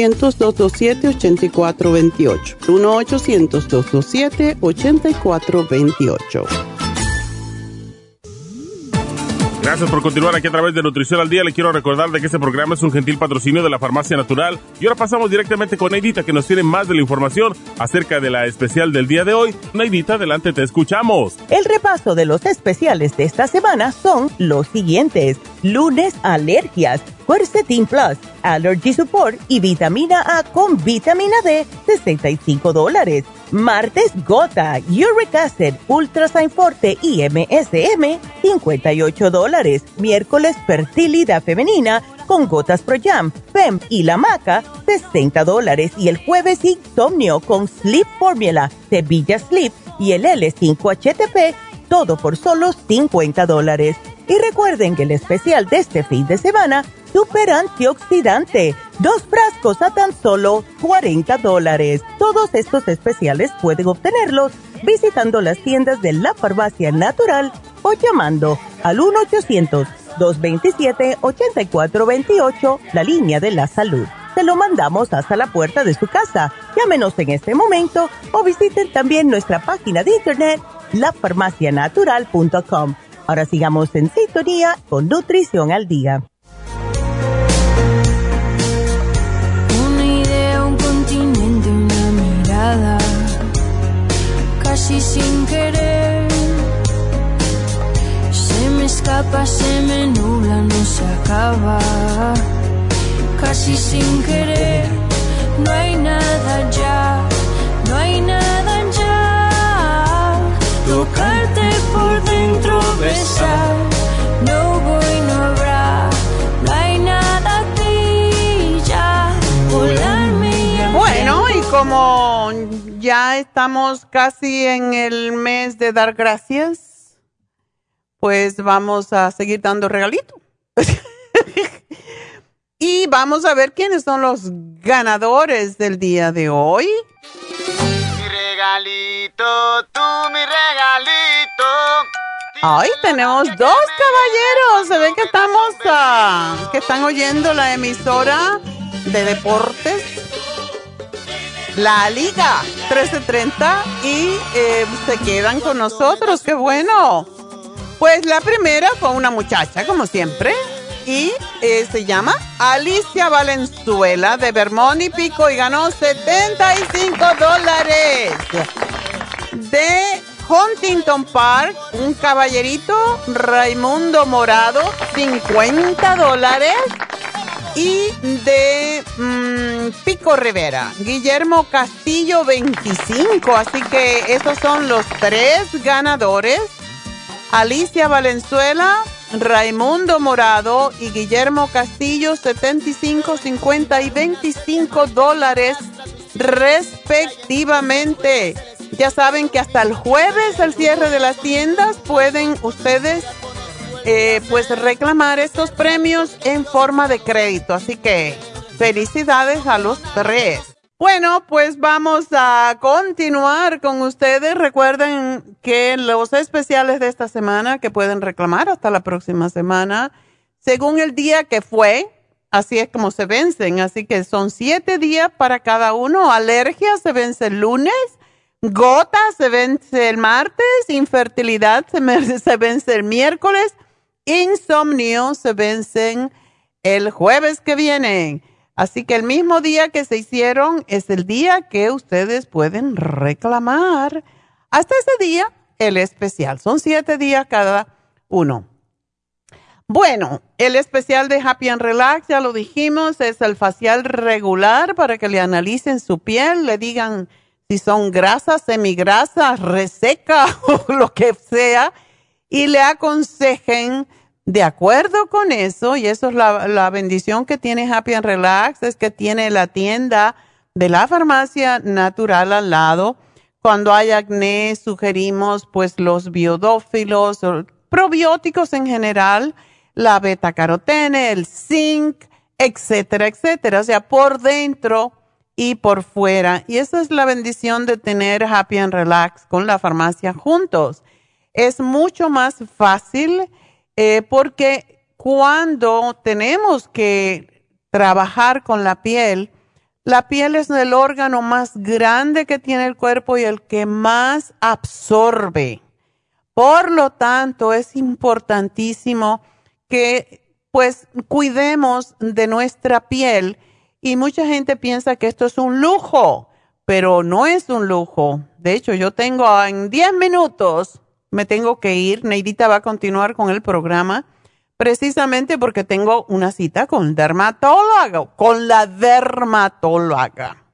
1-800-227-8428. 1-800-227-8428. Gracias por continuar aquí a través de Nutrición al Día. Le quiero recordar de que este programa es un gentil patrocinio de la Farmacia Natural. Y ahora pasamos directamente con Neidita, que nos tiene más de la información acerca de la especial del día de hoy. Neidita, adelante, te escuchamos. El repaso de los especiales de esta semana son los siguientes. Lunes, alergias, Quercetin Plus, Allergy Support y vitamina A con vitamina D, $65. Martes, Gota, Uric Acid, Ultrasign Forte y MSM, $58. Miércoles, fertilidad femenina con Gotas Pro Jam, FEM y la maca, $60. Y el jueves, insomnio con Sleep Formula, Sevilla Sleep y el L5-HTP, todo por solo $50. Y recuerden que el especial de este fin de semana, Super Antioxidante, 2 frascos a tan solo $40. Todos estos especiales pueden obtenerlos visitando las tiendas de la Farmacia Natural o llamando al 1-800-227-8428, la línea de la salud. Se lo mandamos hasta la puerta de su casa. Llámenos en este momento o visiten también nuestra página de internet, lafarmacianatural.com. Ahora sigamos en sintonía con Nutrición al Día. Una idea, un continente, una mirada, casi sin querer. Se me escapa, se me nubla, no se acaba, casi sin querer. No hay nada ya, no hay nada ya. Tocarte por dentro, besar, no voy, no habrá, no hay nada aquí ya, volarme y bueno, y como ya estamos casi en el mes de dar gracias, pues vamos a seguir dando regalitos. Y vamos a ver quiénes son los ganadores del día de hoy. Mi regalito, tú mi regalito. Ay, tenemos 2 caballeros. Se ve que que están oyendo la emisora de deportes, la Liga 1330, y se quedan con nosotros. ¡Qué bueno! Pues la primera fue una muchacha, como siempre, y se llama Alicia Valenzuela de Vermont y Pico, y ganó $75. De Huntington Park, un caballerito, Raimundo Morado, $50. Y de Pico Rivera, Guillermo Castillo, 25. Así que esos son los 3 ganadores. Alicia Valenzuela, Raimundo Morado y Guillermo Castillo, 75, 50 y $25 respectivamente. Ya saben que hasta el jueves, el cierre de las tiendas, pueden ustedes pues reclamar estos premios en forma de crédito. Así que felicidades a los 3. Bueno, pues vamos a continuar con ustedes. Recuerden que los especiales de esta semana que pueden reclamar hasta la próxima semana según el día que fue, así es como se vencen. Así que son 7 días para cada uno. Alergia se vence el lunes, gota se vence el martes, infertilidad se vence el miércoles, insomnio se vencen el jueves que viene. Así que el mismo día que se hicieron es el día que ustedes pueden reclamar. Hasta ese día, el especial. Son 7 días cada uno. Bueno, el especial de Happy and Relax, ya lo dijimos, es el facial regular para que le analicen su piel, le digan si son grasas, semigrasas, reseca o lo que sea, y le aconsejen de acuerdo con eso, y eso es la bendición que tiene Happy and Relax, es que tiene la tienda de la farmacia natural al lado. Cuando hay acné, sugerimos pues los biodófilos, probióticos en general, la beta-carotene, el zinc, etcétera, etcétera. O sea, por dentro y por fuera. Y esa es la bendición de tener Happy and Relax con la farmacia juntos. Es mucho más fácil porque cuando tenemos que trabajar con la piel es el órgano más grande que tiene el cuerpo y el que más absorbe. Por lo tanto, es importantísimo que pues cuidemos de nuestra piel, y mucha gente piensa que esto es un lujo, pero no es un lujo. De hecho, yo tengo en 10 minutos, me tengo que ir. Neidita va a continuar con el programa precisamente porque tengo una cita con la dermatóloga.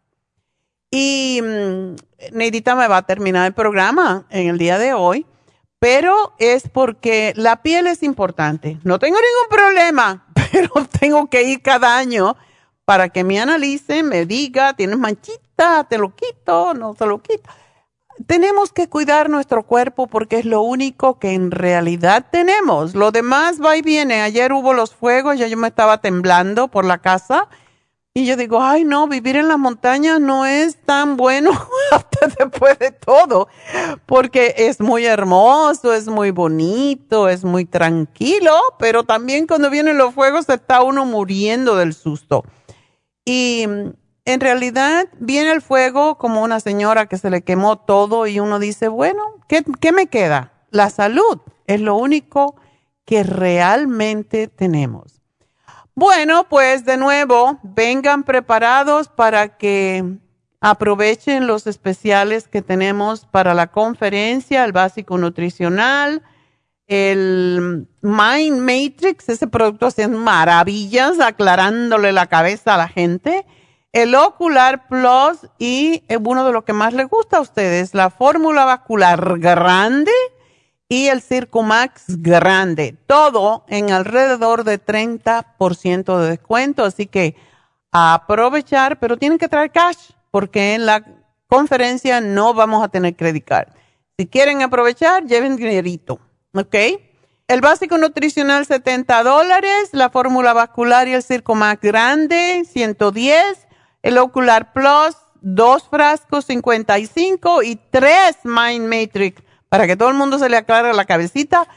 Y Neidita me va a terminar el programa en el día de hoy. Pero es porque la piel es importante. No tengo ningún problema, pero tengo que ir cada año para que me analicen, me diga, tienes manchita, te lo quito, no te lo quito. Tenemos que cuidar nuestro cuerpo porque es lo único que en realidad tenemos. Lo demás va y viene. Ayer hubo los fuegos, ya yo me estaba temblando por la casa. Y yo digo, ay no, vivir en las montañas no es tan bueno hasta después de todo, porque es muy hermoso, es muy bonito, es muy tranquilo, pero también cuando vienen los fuegos está uno muriendo del susto. Y en realidad viene el fuego como una señora que se le quemó todo y uno dice, bueno, ¿qué me queda? La salud es lo único que realmente tenemos. Bueno, pues de nuevo, vengan preparados para que aprovechen los especiales que tenemos para la conferencia, el básico nutricional, el Mind Matrix, ese producto hace maravillas aclarándole la cabeza a la gente, el Ocular Plus y uno de los que más les gusta a ustedes, la fórmula vascular grande y el Circumax grande, todo en alrededor de 30% de descuento, así que a aprovechar, pero tienen que traer cash, porque en la conferencia no vamos a tener credit card. Si quieren aprovechar, lleven dinerito, ¿ok? El básico nutricional, $70, la fórmula vascular y el Circumax grande, $110, el Ocular Plus, 2 frascos, $55 y 3 Mind Matrix, para que todo el mundo se le aclare la cabecita,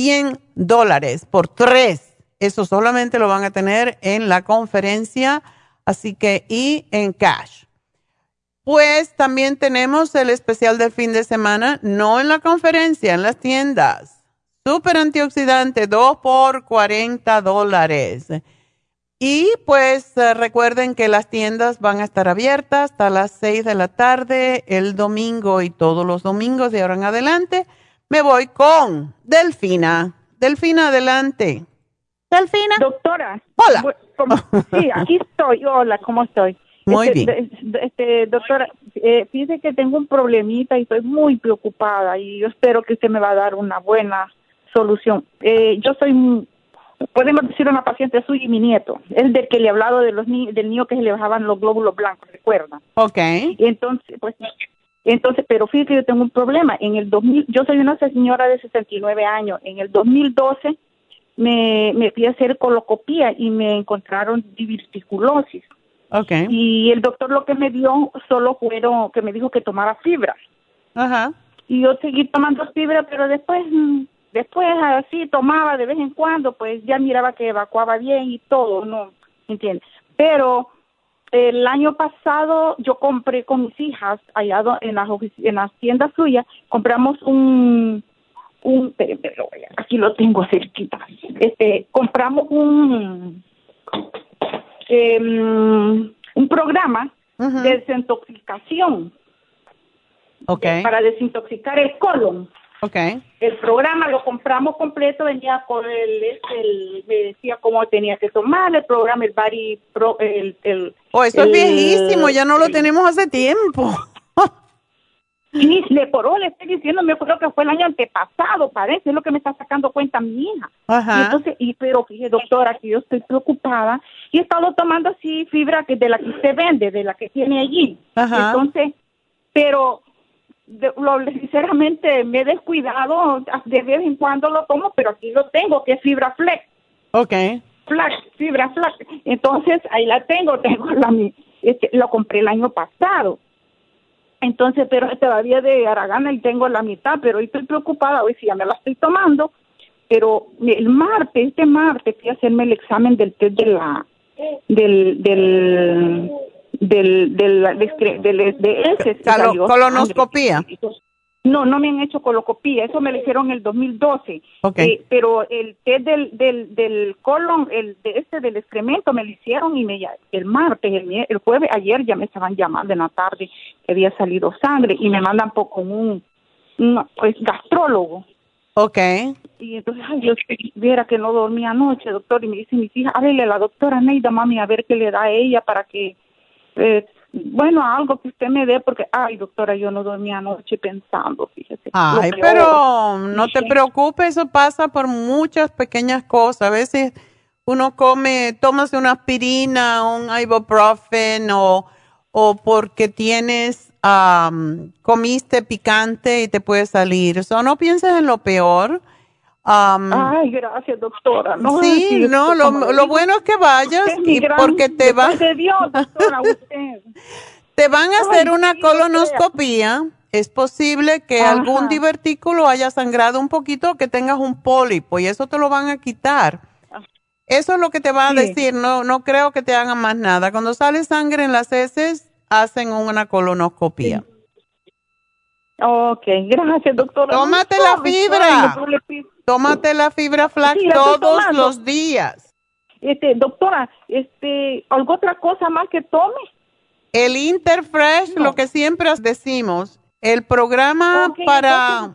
$100 por 3. Eso solamente lo van a tener en la conferencia, así que y en cash. Pues también tenemos el especial del fin de semana, no en la conferencia, en las tiendas. Súper antioxidante, 2 por $40. Y pues recuerden que las tiendas van a estar abiertas hasta las 6 de la tarde el domingo y todos los domingos de ahora en adelante. Me voy con Delfina. Delfina, adelante. Delfina. Doctora. Hola. Sí, aquí estoy. Hola, ¿cómo estoy? Muy bien. Doctora, fíjese que tengo un problemita y estoy muy preocupada y yo espero que usted me va a dar una buena solución. Yo soy, podemos decir, una paciente suya y mi nieto. Es del que le he hablado de del niño que se le bajaban los glóbulos blancos, ¿recuerda? Ok. Entonces, pero fíjese que yo tengo un problema. En el 2000, yo soy una señora de 69 años. En el 2012 me fui a hacer coloscopía y me encontraron diverticulosis. Okay. Y el doctor lo que me dio solo fueron que me dijo que tomara fibra. Ajá. Y yo seguí tomando fibra, pero después después así tomaba de vez en cuando, pues ya miraba que evacuaba bien y todo, ¿no? ¿Entiendes? Pero el año pasado yo compré con mis hijas, allá en las tiendas suyas, compramos aquí lo tengo cerquita, compramos un programa de desintoxicación, para desintoxicar el colon. El programa lo compramos completo, venía con me decía cómo tenía que tomar el programa, el Body Pro, eso es viejísimo, ya no lo tenemos hace tiempo. Y le estoy diciendo, me acuerdo que fue el año antepasado, parece, es lo que me está sacando cuenta mi hija. Y entonces, pero fíjese, doctora, que yo estoy preocupada y he estado tomando así fibra de la que usted vende, de la que tiene allí. Entonces, pero sinceramente me he descuidado, de vez en cuando lo tomo, pero aquí lo tengo, que es fibra flex. Fibra flex. Entonces, ahí la tengo lo compré el año pasado. Entonces, pero todavía de Aragana y tengo la mitad, pero hoy estoy preocupada, hoy sí ya me la estoy tomando, pero este martes fui a hacerme el examen del test colonoscopía. No me han hecho coloscopía, eso me lo hicieron en el 2012. Pero el test del colon, del excremento me lo hicieron y el martes, el jueves, ayer ya me estaban llamando en la tarde que había salido sangre y me mandan con un gastrólogo. Y entonces, yo viera que no dormía anoche, doctor, y me dice mis hijas, háblele a la doctora Neida, mami, a ver qué le da a ella para que... algo que usted me dé, porque, doctora, yo no dormí anoche pensando, fíjese. Pero no te preocupes, eso pasa por muchas pequeñas cosas. A veces uno tomas una aspirina, un ibuprofen, o porque comiste picante y te puede salir. No pienses en lo peor. Gracias, doctora. Lo bueno es que vayas porque te van a hacer una colonoscopía. Es posible que algún divertículo haya sangrado un poquito, que tengas un pólipo y eso te lo van a quitar. Eso es lo que te van a decir. No creo que te hagan más nada. Cuando sale sangre en las heces, hacen una colonoscopía. Gracias, doctora. Tómate la fibra. Tómate la fibra flax todos los días. Doctora, ¿alguna otra cosa más que tome? El Interfresh, lo que siempre decimos, el programa para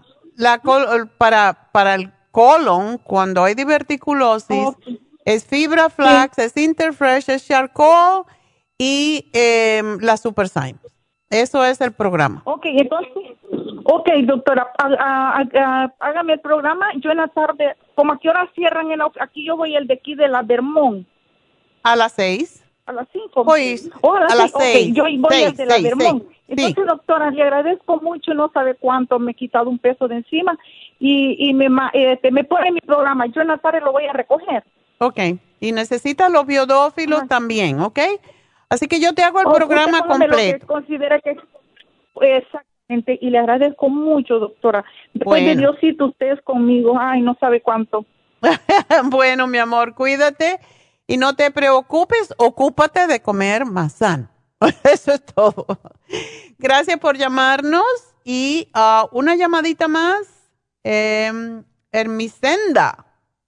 el colon, cuando hay diverticulosis, es fibra flax, es Interfresh, es charcoal y la Superzyme. Eso es el programa. Doctora, hágame el programa. Yo en la tarde, ¿cómo a qué hora cierran? Aquí yo voy el de aquí de la Vermont. A las 6. A las 5. A las 6. Yo voy al de la Vermont. Entonces, doctora, le agradezco mucho, no sabe cuánto, me he quitado un peso de encima y me pone mi programa. Yo en la tarde lo voy a recoger. Y necesitas los biodófilos también, Así que yo te hago el programa completo. Considera que exactamente, y le agradezco mucho, doctora. Después de Diosito, usted es conmigo. No sabe cuánto. Bueno, mi amor, cuídate y no te preocupes, ocúpate de comer más sano. Eso es todo. Gracias por llamarnos y una llamadita más. Hermisenda.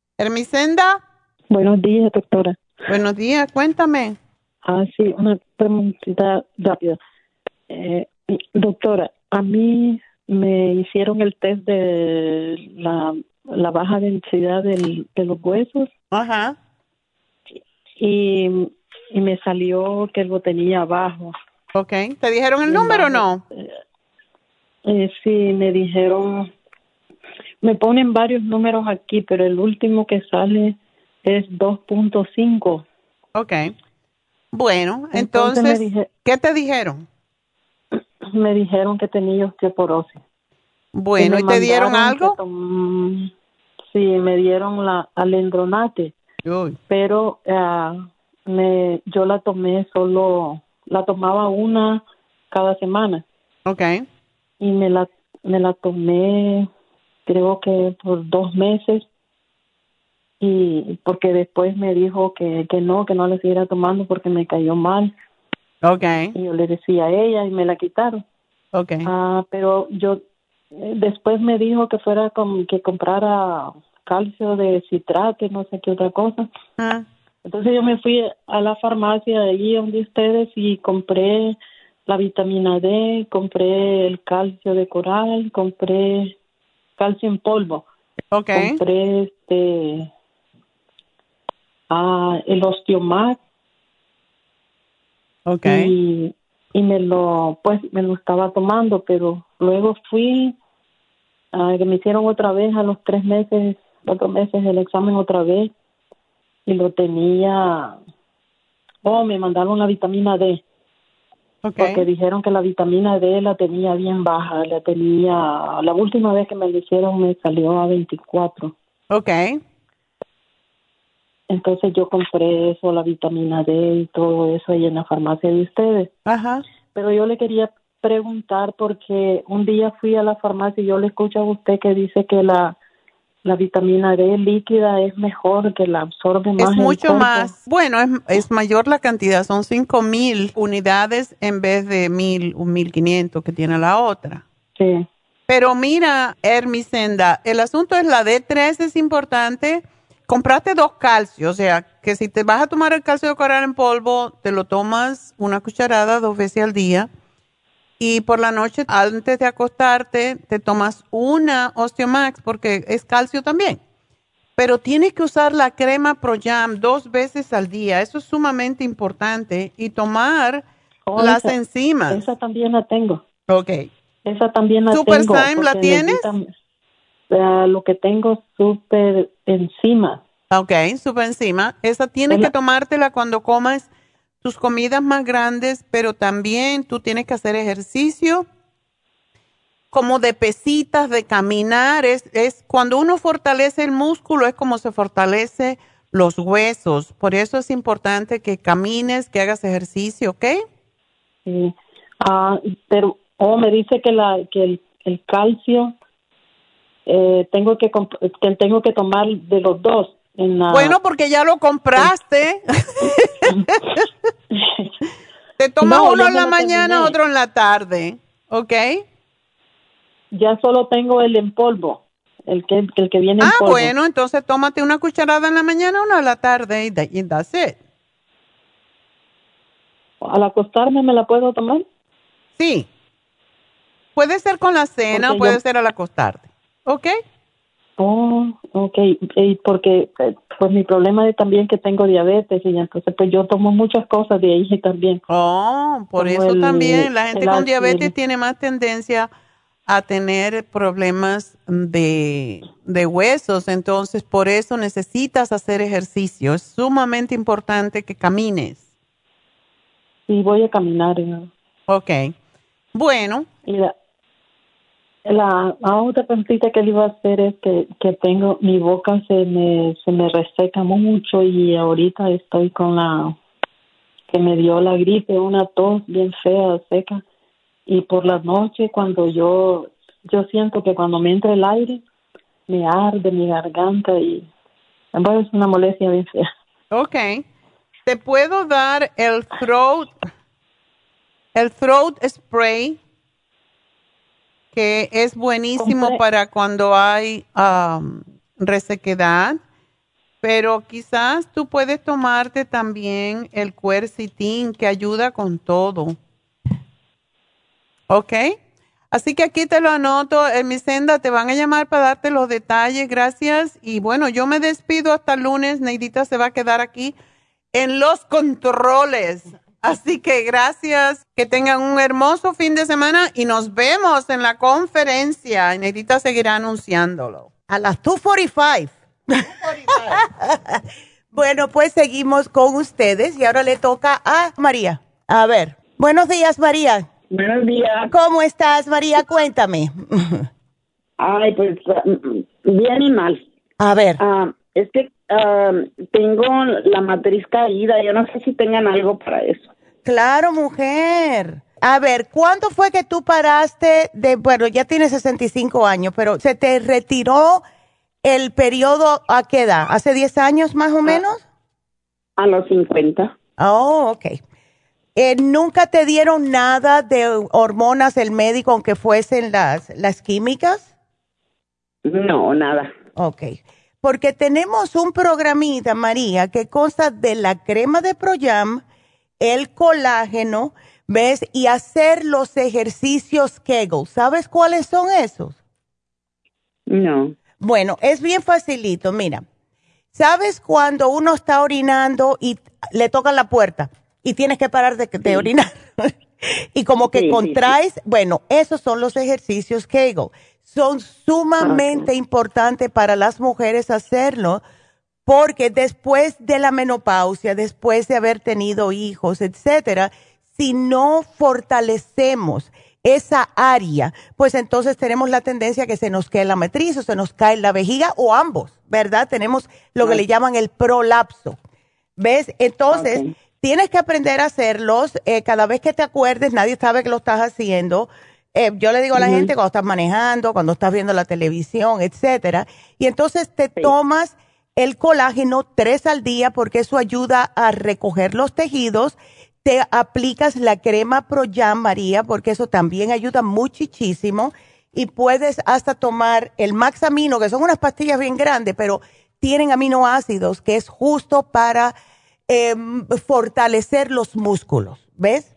Buenos días, doctora. Buenos días, cuéntame. Sí, una preguntita rápida. Doctora, a mí me hicieron el test de la baja densidad de los huesos. Y me salió que lo tenía bajo. ¿Te dijeron el número o no? Sí, me dijeron, me ponen varios números aquí, pero el último que sale es 2.5. Bueno, entonces ¿qué te dijeron? Me dijeron que tenía osteoporosis. Bueno, ¿y te dieron algo? Sí, me dieron la alendronate. Pero yo la tomé la tomaba una cada semana. Y me la tomé creo que por 2 meses, y porque después me dijo que no la siguiera tomando porque me cayó mal. Okay. Y yo le decía a ella y me la quitaron. Okay. Pero yo después me dijo que fuera que comprara calcio de citrato y no sé qué otra cosa. Entonces yo me fui a la farmacia de allí donde ustedes y compré la vitamina D, compré el calcio de coral, compré calcio en polvo. Okay. Compré el Osteomax. Okay. Y me lo estaba tomando, pero luego fui que me hicieron otra vez a los 4 meses el examen otra vez y lo tenía. Me mandaron la vitamina D. Okay. Porque dijeron que la vitamina D la tenía bien baja, la última vez que me lo hicieron me salió a 24. Okay. Entonces yo compré eso, la vitamina D y todo eso ahí en la farmacia de ustedes. Ajá. Pero yo le quería preguntar porque un día fui a la farmacia y yo le escucho a usted que dice que la vitamina D líquida es mejor, que la absorbe más. Es el mucho cuerpo. más. Bueno, es mayor la cantidad. Son 5,000 unidades en vez de 1,500 que tiene la otra. Sí. Pero mira, Hermisenda, el asunto es la D3 es importante. Compraste 2 calcios, o sea, que si te vas a tomar el calcio de coral en polvo, te lo tomas una cucharada 2 veces al día. Y por la noche, antes de acostarte, te tomas una Osteomax porque es calcio también. Pero tienes que usar la crema ProYam 2 veces al día. Eso es sumamente importante. Y tomar las enzimas. Esa también la tengo. Ok. Esa también la Super tengo. Syme, ¿la tienes? Lo que tengo es Super Enzima. Ok, Super Enzima. Esa tienes que tomártela cuando comas tus comidas más grandes, pero también tú tienes que hacer ejercicio como de pesitas, de caminar. Es cuando uno fortalece el músculo, es como se fortalece los huesos. Por eso es importante que camines, que hagas ejercicio, ¿ok? Sí. Pero me dice que el calcio tengo que tomar de los 2. Bueno, porque ya lo compraste. Te tomas uno en la mañana, otro en la tarde, ¿ok? Ya solo tengo el en polvo, el que viene en polvo. Bueno, entonces tómate una cucharada en la mañana, una en la tarde y that's it. ¿Al acostarme me la puedo tomar? Sí. Puede ser con la cena, puede ser al acostarte, ¿ok? Ok. Porque pues mi problema es también que tengo diabetes y entonces pues yo tomo muchas cosas de ahí también. Por eso también la gente con diabetes tiene más tendencia a tener problemas de huesos, entonces por eso necesitas hacer ejercicio. Es sumamente importante que camines. Sí, voy a caminar. Ok. Bueno. Y la otra preguntita que le iba a hacer es que tengo, mi boca se me reseca mucho y ahorita estoy con que me dio la gripe, una tos bien fea, seca. Y por la noche cuando yo siento que cuando me entra el aire, me arde mi garganta y bueno, es una molestia bien fea. Ok. Te puedo dar el throat spray, que es buenísimo para cuando hay resequedad, pero quizás tú puedes tomarte también el Quercetin, que ayuda con todo. ¿Ok? Así que aquí te lo anoto. Hermisenda, te van a llamar para darte los detalles. Gracias. Y bueno, yo me despido hasta el lunes. Neidita se va a quedar aquí en los controles. Así que gracias, que tengan un hermoso fin de semana y nos vemos en la conferencia. Neidita seguirá anunciándolo. A las 2:45. Bueno, pues seguimos con ustedes y ahora le toca a María. A ver, buenos días, María. Buenos días. ¿Cómo estás, María? Cuéntame. Ay, pues bien y mal. A ver. Es que tengo la matriz caída. Yo no sé si tengan algo para eso. Claro, mujer. A ver, ¿cuándo fue que tú paraste bueno, ya tienes 65 años, pero se te retiró el periodo a qué edad? ¿Hace 10 años más o menos? A los 50. Oh, ok. ¿Nunca te dieron nada de hormonas el médico, aunque fuesen las químicas? No, nada. Ok. Porque tenemos un programita, María, que consta de la crema de Proyam, el colágeno, ¿ves? Y hacer los ejercicios Kegel. ¿Sabes cuáles son esos? No. Bueno, es bien facilito, mira. ¿Sabes cuando uno está orinando y le tocan la puerta y tienes que parar de orinar? Y como que contraes, bueno, esos son los ejercicios Kegel. Son sumamente importantes para las mujeres hacerlo porque después de la menopausia, después de haber tenido hijos, etcétera, si no fortalecemos esa área, pues entonces tenemos la tendencia a que se nos cae la matriz o se nos cae la vejiga o ambos, ¿verdad? Tenemos lo que le llaman el prolapso. ¿Ves? Entonces, tienes que aprender a hacerlos cada vez que te acuerdes, nadie sabe que lo estás haciendo. Yo le digo a la gente cuando estás manejando, cuando estás viendo la televisión, etcétera. Y entonces te tomas el colágeno 3 al día porque eso ayuda a recoger los tejidos. Te aplicas la crema Proyam, María, porque eso también ayuda muchísimo. Y puedes hasta tomar el Maxamino, que son unas pastillas bien grandes, pero tienen aminoácidos, que es justo para fortalecer los músculos. ¿Ves?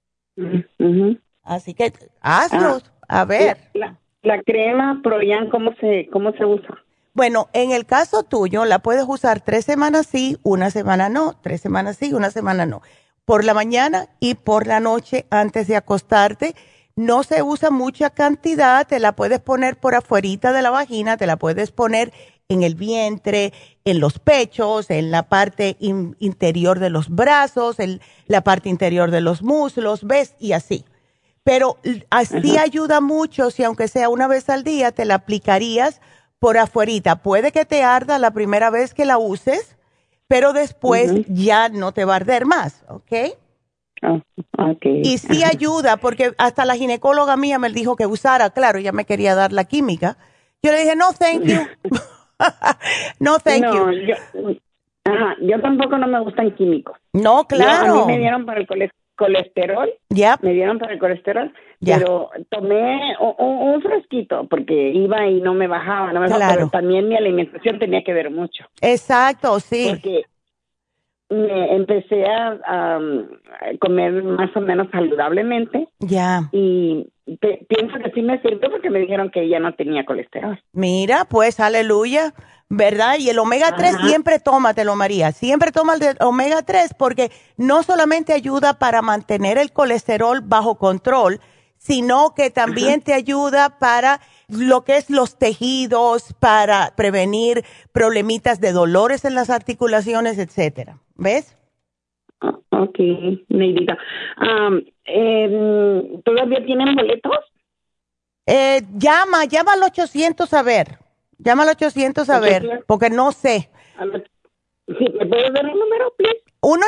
Así que hazlos, a ver. La crema Proyam, ¿cómo se usa? Bueno, en el caso tuyo, la puedes usar 3 semanas sí, 1 semana no, 3 semanas sí, 1 semana no. Por la mañana y por la noche antes de acostarte. No se usa mucha cantidad, te la puedes poner por afuerita de la vagina, te la puedes poner en el vientre, en los pechos, en la parte interior de los brazos, en la parte interior de los muslos, ¿ves? Y así. Pero así ayuda mucho si aunque sea 1 vez al día te la aplicarías por afuerita. Puede que te arda la primera vez que la uses, pero después ya no te va a arder más, ¿ok? Y sí ayuda, porque hasta la ginecóloga mía me dijo que usara, claro, ella me quería dar la química. Yo le dije, no, thank you. No, thank you. Yo tampoco no me gustan químicos. No, claro. A mí me dieron para el colesterol. Me dieron para el colesterol. Pero tomé un fresquito porque iba y no me bajaba. Pero también mi alimentación tenía que ver mucho. Exacto, sí. Porque empecé a comer más o menos saludablemente. Y pienso que sí me sirvió porque me dijeron que ya no tenía colesterol. Mira, pues, aleluya, ¿verdad? Y el omega 3 siempre tómatelo, María. Siempre toma el de omega 3 porque no solamente ayuda para mantener el colesterol bajo control, sino que también te ayuda para lo que es los tejidos, para prevenir problemitas de dolores en las articulaciones, etcétera. ¿Ves? Ok, Neidita. ¿Todavía tienen boletos? Llama al 800 a ver. Llama al 800 a ver, porque no sé. Sí, ¿me puedes dar el número, please?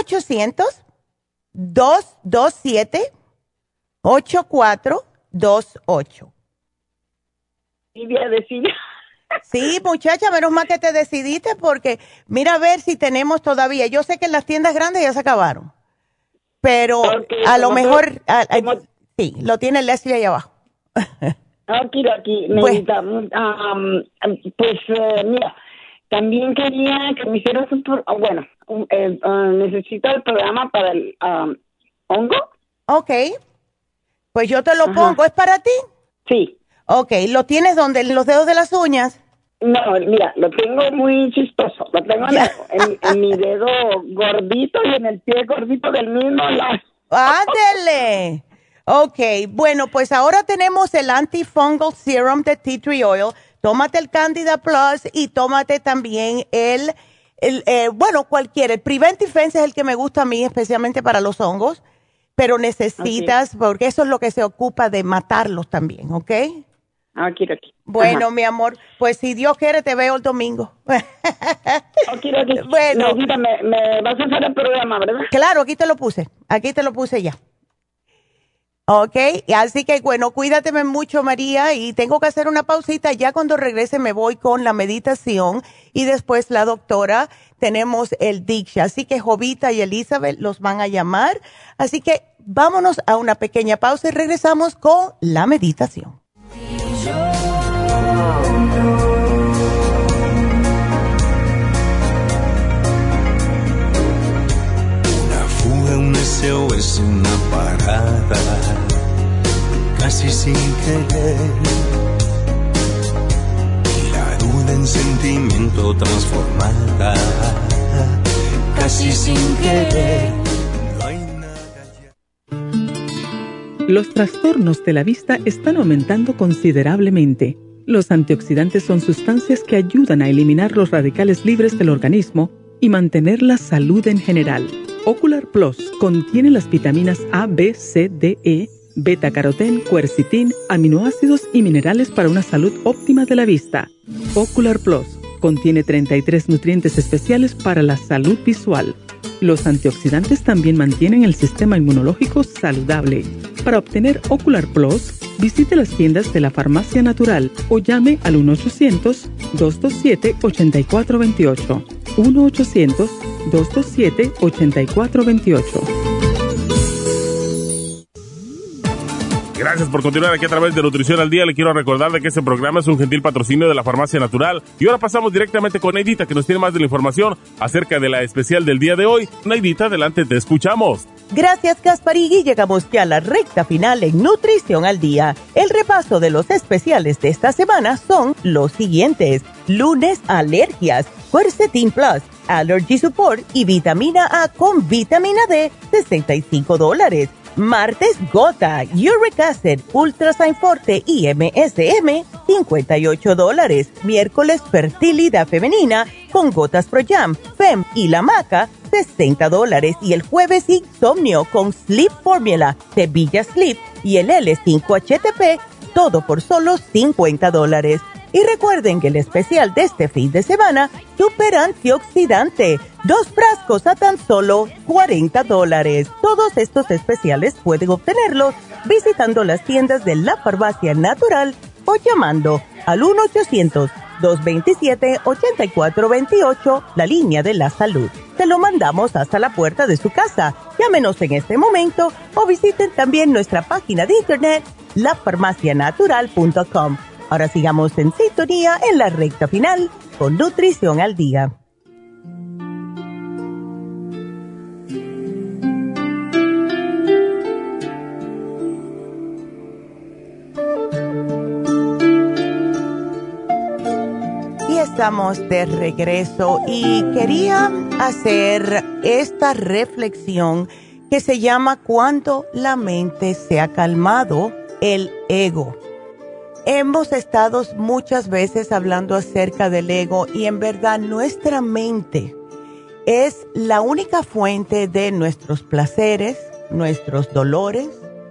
1-800-227-8428. Silvia decía. Sí, muchacha, menos mal que te decidiste porque mira a ver si tenemos todavía. Yo sé que en las tiendas grandes ya se acabaron, pero a lo mejor sí, lo tiene Leslie ahí abajo. Aquí, Neidita. Pues mira, también quería que me hicieras necesito el programa para el hongo. Ok, pues yo te lo pongo. ¿Es para ti? Sí. Ok, ¿lo tienes donde? ¿En los dedos de las uñas? No, mira, lo tengo muy chistoso. Lo tengo en mi dedo gordito y en el pie gordito del mismo lado. ¡Ándele! Ok, bueno, pues ahora tenemos el Antifungal Serum de Tea Tree Oil. Tómate el Candida Plus y tómate también el Prevent Defense es el que me gusta a mí, especialmente para los hongos. Pero necesitas, porque eso es lo que se ocupa de matarlos también, ¿ok? Aquí. Bueno, mi amor, pues si Dios quiere te veo el domingo. Aquí. Bueno. Me vas a hacer el programa, ¿verdad? Claro, aquí te lo puse ya. Ok, así que bueno, cuídateme mucho, María, y tengo que hacer una pausita. Ya cuando regrese me voy con la meditación y después la doctora, tenemos el Diksha. Así que Jovita y Elizabeth los van a llamar. Así que vámonos a una pequeña pausa y regresamos con la meditación. Un SOS, una parada, casi sin querer. Y la duda en sentimiento transformada, casi sin querer. Los trastornos de la vista están aumentando considerablemente. Los antioxidantes son sustancias que ayudan a eliminar los radicales libres del organismo y mantener la salud en general. Ocular Plus contiene las vitaminas A, B, C, D, E, beta-carotén, quercetín, aminoácidos y minerales para una salud óptima de la vista. Ocular Plus contiene 33 nutrientes especiales para la salud visual. Los antioxidantes también mantienen el sistema inmunológico saludable. Para obtener Ocular Plus, visite las tiendas de la Farmacia Natural o llame al 1-800-227-8428. 1-800-227-8428. Gracias por continuar aquí a través de Nutrición al Día. Le quiero recordar de que este programa es un gentil patrocinio de la Farmacia Natural. Y ahora pasamos directamente con Neidita, que nos tiene más de la información acerca de la especial del día de hoy. Neidita, adelante, te escuchamos. Gracias, Gasparín, y llegamos ya a la recta final en Nutrición al Día. El repaso de los especiales de esta semana son los siguientes. Lunes, alergias, Quercetin Plus, Allergy Support y vitamina A con vitamina D, $65. Martes, Gota, Uric Acid, Ultrasign Forte y MSM, $58. Miércoles, fertilidad femenina con Gotas Pro Jam, Fem y la Maca, $60. Y el jueves, insomnio con Sleep Formula, Sevilla Sleep y el L5-HTP, todo por solo $50. Y recuerden que el especial de este fin de semana, Super Antioxidante, 2 frascos a tan solo $40. Todos estos especiales pueden obtenerlos visitando las tiendas de la Farmacia Natural o llamando al 1-800-227-8428, la línea de la salud. Se lo mandamos hasta la puerta de su casa. Llámenos en este momento o visiten también nuestra página de internet, lafarmacianatural.com. Ahora sigamos en sintonía en la recta final con Nutrición al Día. Y estamos de regreso y quería hacer esta reflexión que se llama Cuando la mente se ha calmado, el ego. Hemos estado muchas veces hablando acerca del ego y en verdad nuestra mente es la única fuente de nuestros placeres, nuestros dolores,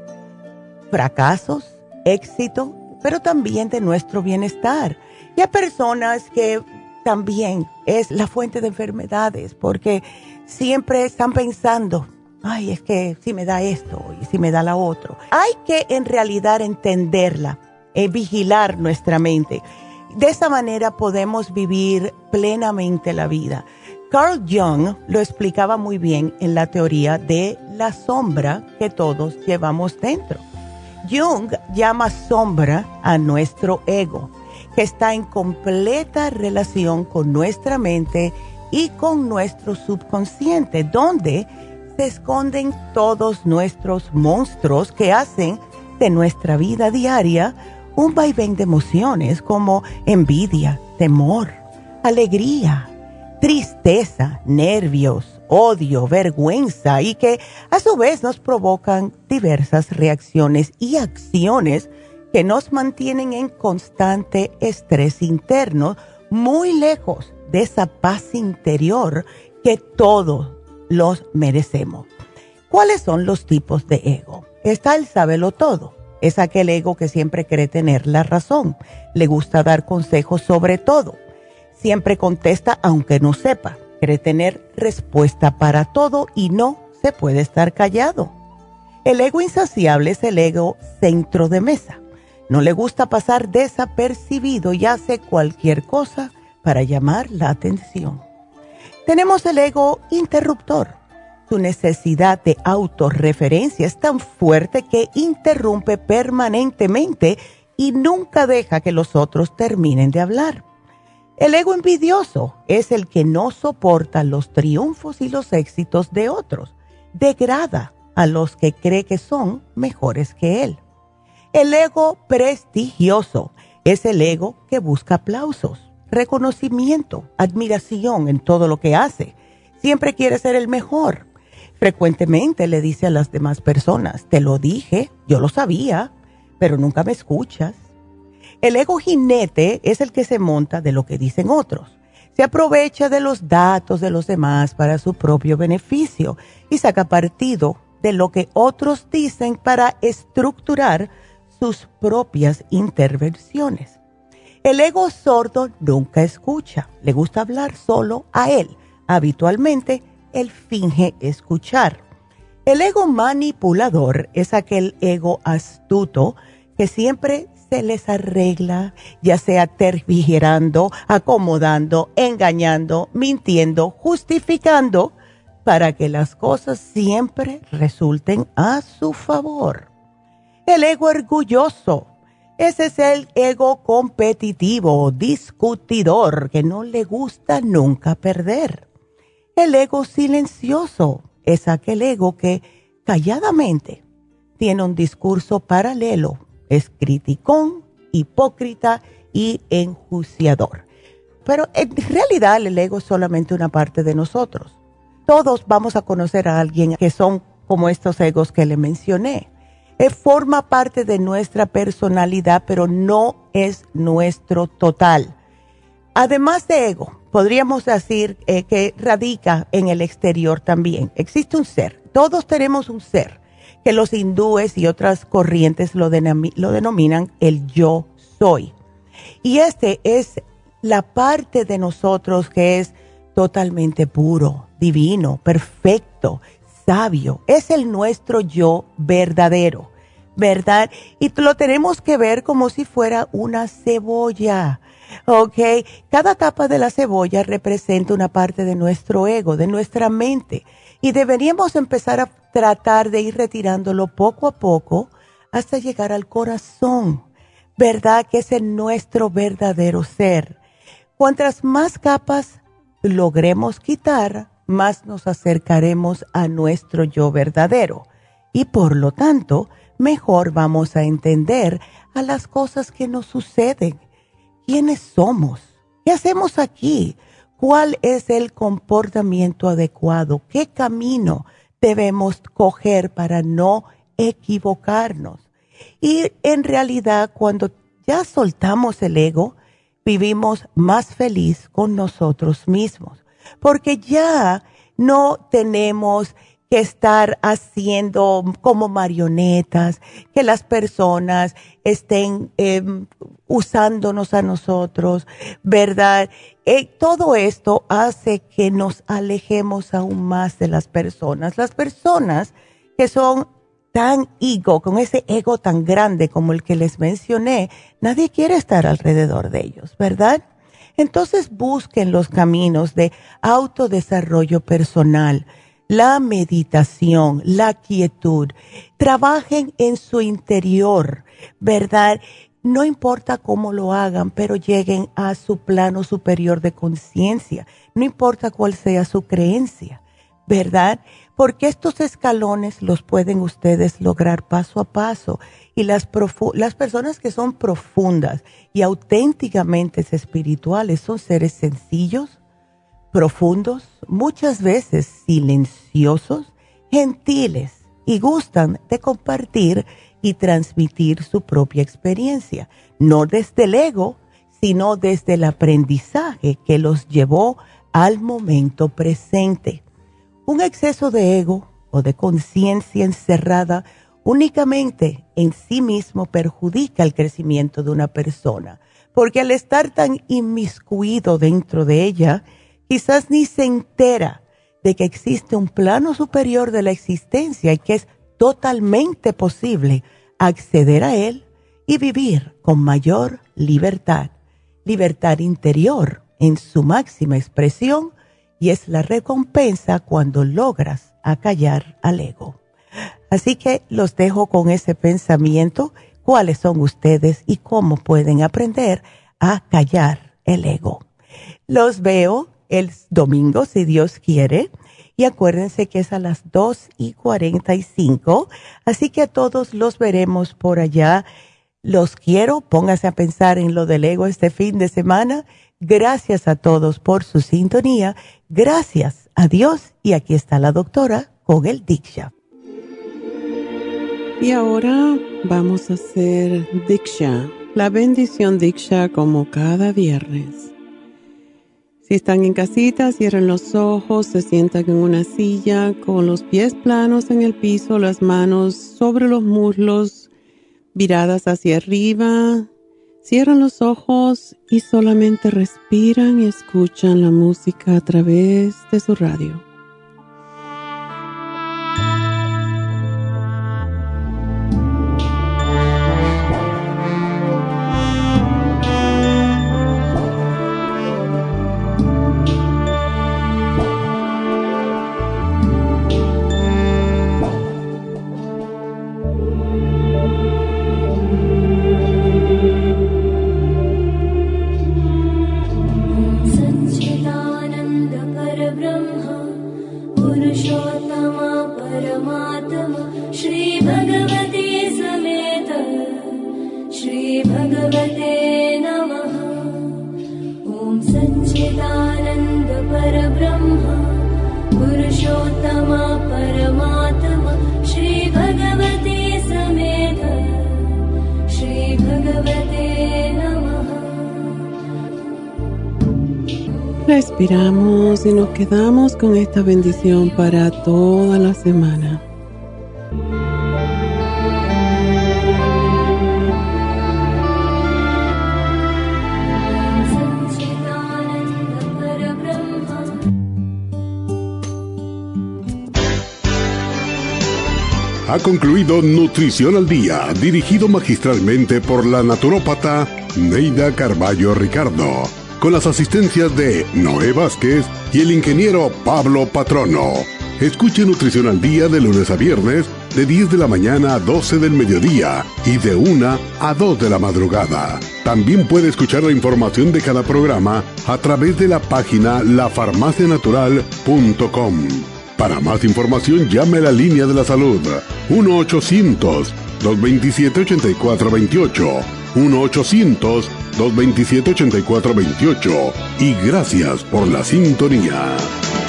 fracasos, éxito, pero también de nuestro bienestar. Y hay personas que también es la fuente de enfermedades porque siempre están pensando, ay, es que si me da esto y si me da la otro. Hay que en realidad entenderla. Vigilar nuestra mente. De esa manera podemos vivir plenamente la vida. Carl Jung lo explicaba muy bien en la teoría de la sombra que todos llevamos dentro. Jung llama sombra a nuestro ego, que está en completa relación con nuestra mente y con nuestro subconsciente, donde se esconden todos nuestros monstruos que hacen de nuestra vida diaria un vaivén de emociones como envidia, temor, alegría, tristeza, nervios, odio, vergüenza y que a su vez nos provocan diversas reacciones y acciones que nos mantienen en constante estrés interno, muy lejos de esa paz interior que todos los merecemos. ¿Cuáles son los tipos de ego? Está el sabelotodo. Es aquel ego que siempre cree tener la razón. Le gusta dar consejos sobre todo. Siempre contesta aunque no sepa. Cree tener respuesta para todo y no se puede estar callado. El ego insaciable es el ego centro de mesa. No le gusta pasar desapercibido y hace cualquier cosa para llamar la atención. Tenemos el ego interruptor. Su necesidad de autorreferencia es tan fuerte que interrumpe permanentemente y nunca deja que los otros terminen de hablar. El ego envidioso es el que no soporta los triunfos y los éxitos de otros. Degrada a los que cree que son mejores que él. El ego prestigioso es el ego que busca aplausos, reconocimiento, admiración en todo lo que hace. Siempre quiere ser el mejor. Frecuentemente le dice a las demás personas, te lo dije, yo lo sabía, pero nunca me escuchas. El ego jinete es el que se monta de lo que dicen otros. Se aprovecha de los datos de los demás para su propio beneficio y saca partido de lo que otros dicen para estructurar sus propias intervenciones. El ego sordo nunca escucha, le gusta hablar solo a él. Habitualmente, él finge escuchar. El ego manipulador es aquel ego astuto que siempre se les arregla, ya sea tergiversando, acomodando, engañando, mintiendo, justificando, para que las cosas siempre resulten a su favor. El ego orgulloso, ese es el ego competitivo o discutidor que no le gusta nunca perder. El ego silencioso es aquel ego que calladamente tiene un discurso paralelo, es criticón, hipócrita y enjuiciador. Pero en realidad el ego es solamente una parte de nosotros. Todos vamos a conocer a alguien que son como estos egos que le mencioné. Forma parte de nuestra personalidad, pero no es nuestro total. Además de ego, podríamos decir que radica en el exterior también. Existe un ser, todos tenemos un ser, que los hindúes y otras corrientes lo denominan el yo soy. Y este es la parte de nosotros que es totalmente puro, divino, perfecto, sabio. Es el nuestro yo verdadero, ¿verdad? Y lo tenemos que ver como si fuera una cebolla, ¿ok? Cada tapa de la cebolla representa una parte de nuestro ego, de nuestra mente. Y deberíamos empezar a tratar de ir retirándolo poco a poco hasta llegar al corazón, ¿verdad? Que es nuestro verdadero ser. Cuantas más capas logremos quitar, más nos acercaremos a nuestro yo verdadero. Y por lo tanto, mejor vamos a entender a las cosas que nos suceden. ¿Quiénes somos? ¿Qué hacemos aquí? ¿Cuál es el comportamiento adecuado? ¿Qué camino debemos coger para no equivocarnos? Y en realidad, cuando ya soltamos el ego, vivimos más feliz con nosotros mismos, porque ya no tenemos que estar haciendo como marionetas, que las personas estén usándonos a nosotros, ¿verdad? Todo esto hace que nos alejemos aún más de las personas que son tan con ese ego tan grande como el que les mencioné, nadie quiere estar alrededor de ellos, ¿verdad? Entonces busquen los caminos de autodesarrollo personal, la meditación, la quietud. Trabajen en su interior, ¿verdad? No importa cómo lo hagan, pero lleguen a su plano superior de conciencia. No importa cuál sea su creencia, ¿verdad? Porque estos escalones los pueden ustedes lograr paso a paso. Y las personas que son profundas y auténticamente espirituales son seres sencillos, profundos, muchas veces silenciosos, gentiles y gustan de compartir y transmitir su propia experiencia, no desde el ego, sino desde el aprendizaje que los llevó al momento presente. Un exceso de ego o de conciencia encerrada únicamente en sí mismo perjudica el crecimiento de una persona, porque al estar tan inmiscuido dentro de ella, quizás ni se entera de que existe un plano superior de la existencia y que es totalmente posible acceder a él y vivir con mayor libertad. Libertad interior en su máxima expresión, y es la recompensa cuando logras acallar al ego. Así que los dejo con ese pensamiento. ¿Cuáles son ustedes y cómo pueden aprender a callar el ego? Los veo el domingo, si Dios quiere, y acuérdense que es a las 2:45, así que a todos los veremos por allá. Los quiero, póngase a pensar en lo del ego este fin de semana. Gracias a todos por su sintonía, gracias a Dios, y aquí está la doctora con el Diksha. Y ahora vamos a hacer Diksha, la bendición Diksha como cada viernes. Si están en casita, cierren los ojos, se sientan en una silla con los pies planos en el piso, las manos sobre los muslos, viradas hacia arriba. Cierran los ojos y solamente respiran y escuchan la música a través de su radio. Respiramos y nos quedamos con esta bendición para toda la semana. Ha concluido Nutrición al Día, dirigido magistralmente por la naturópata Neida Carballo Ricardo, con las asistencias de Noé Vázquez y el ingeniero Pablo Patrono. Escuche Nutrición al Día de lunes a viernes, de 10 de la mañana a 12 del mediodía y de 1 a 2 de la madrugada. También puede escuchar la información de cada programa a través de la página lafarmacianatural.com. Para más información, llame a la línea de la salud 1-800-227-8428, 1-800-227-8428, y gracias por la sintonía.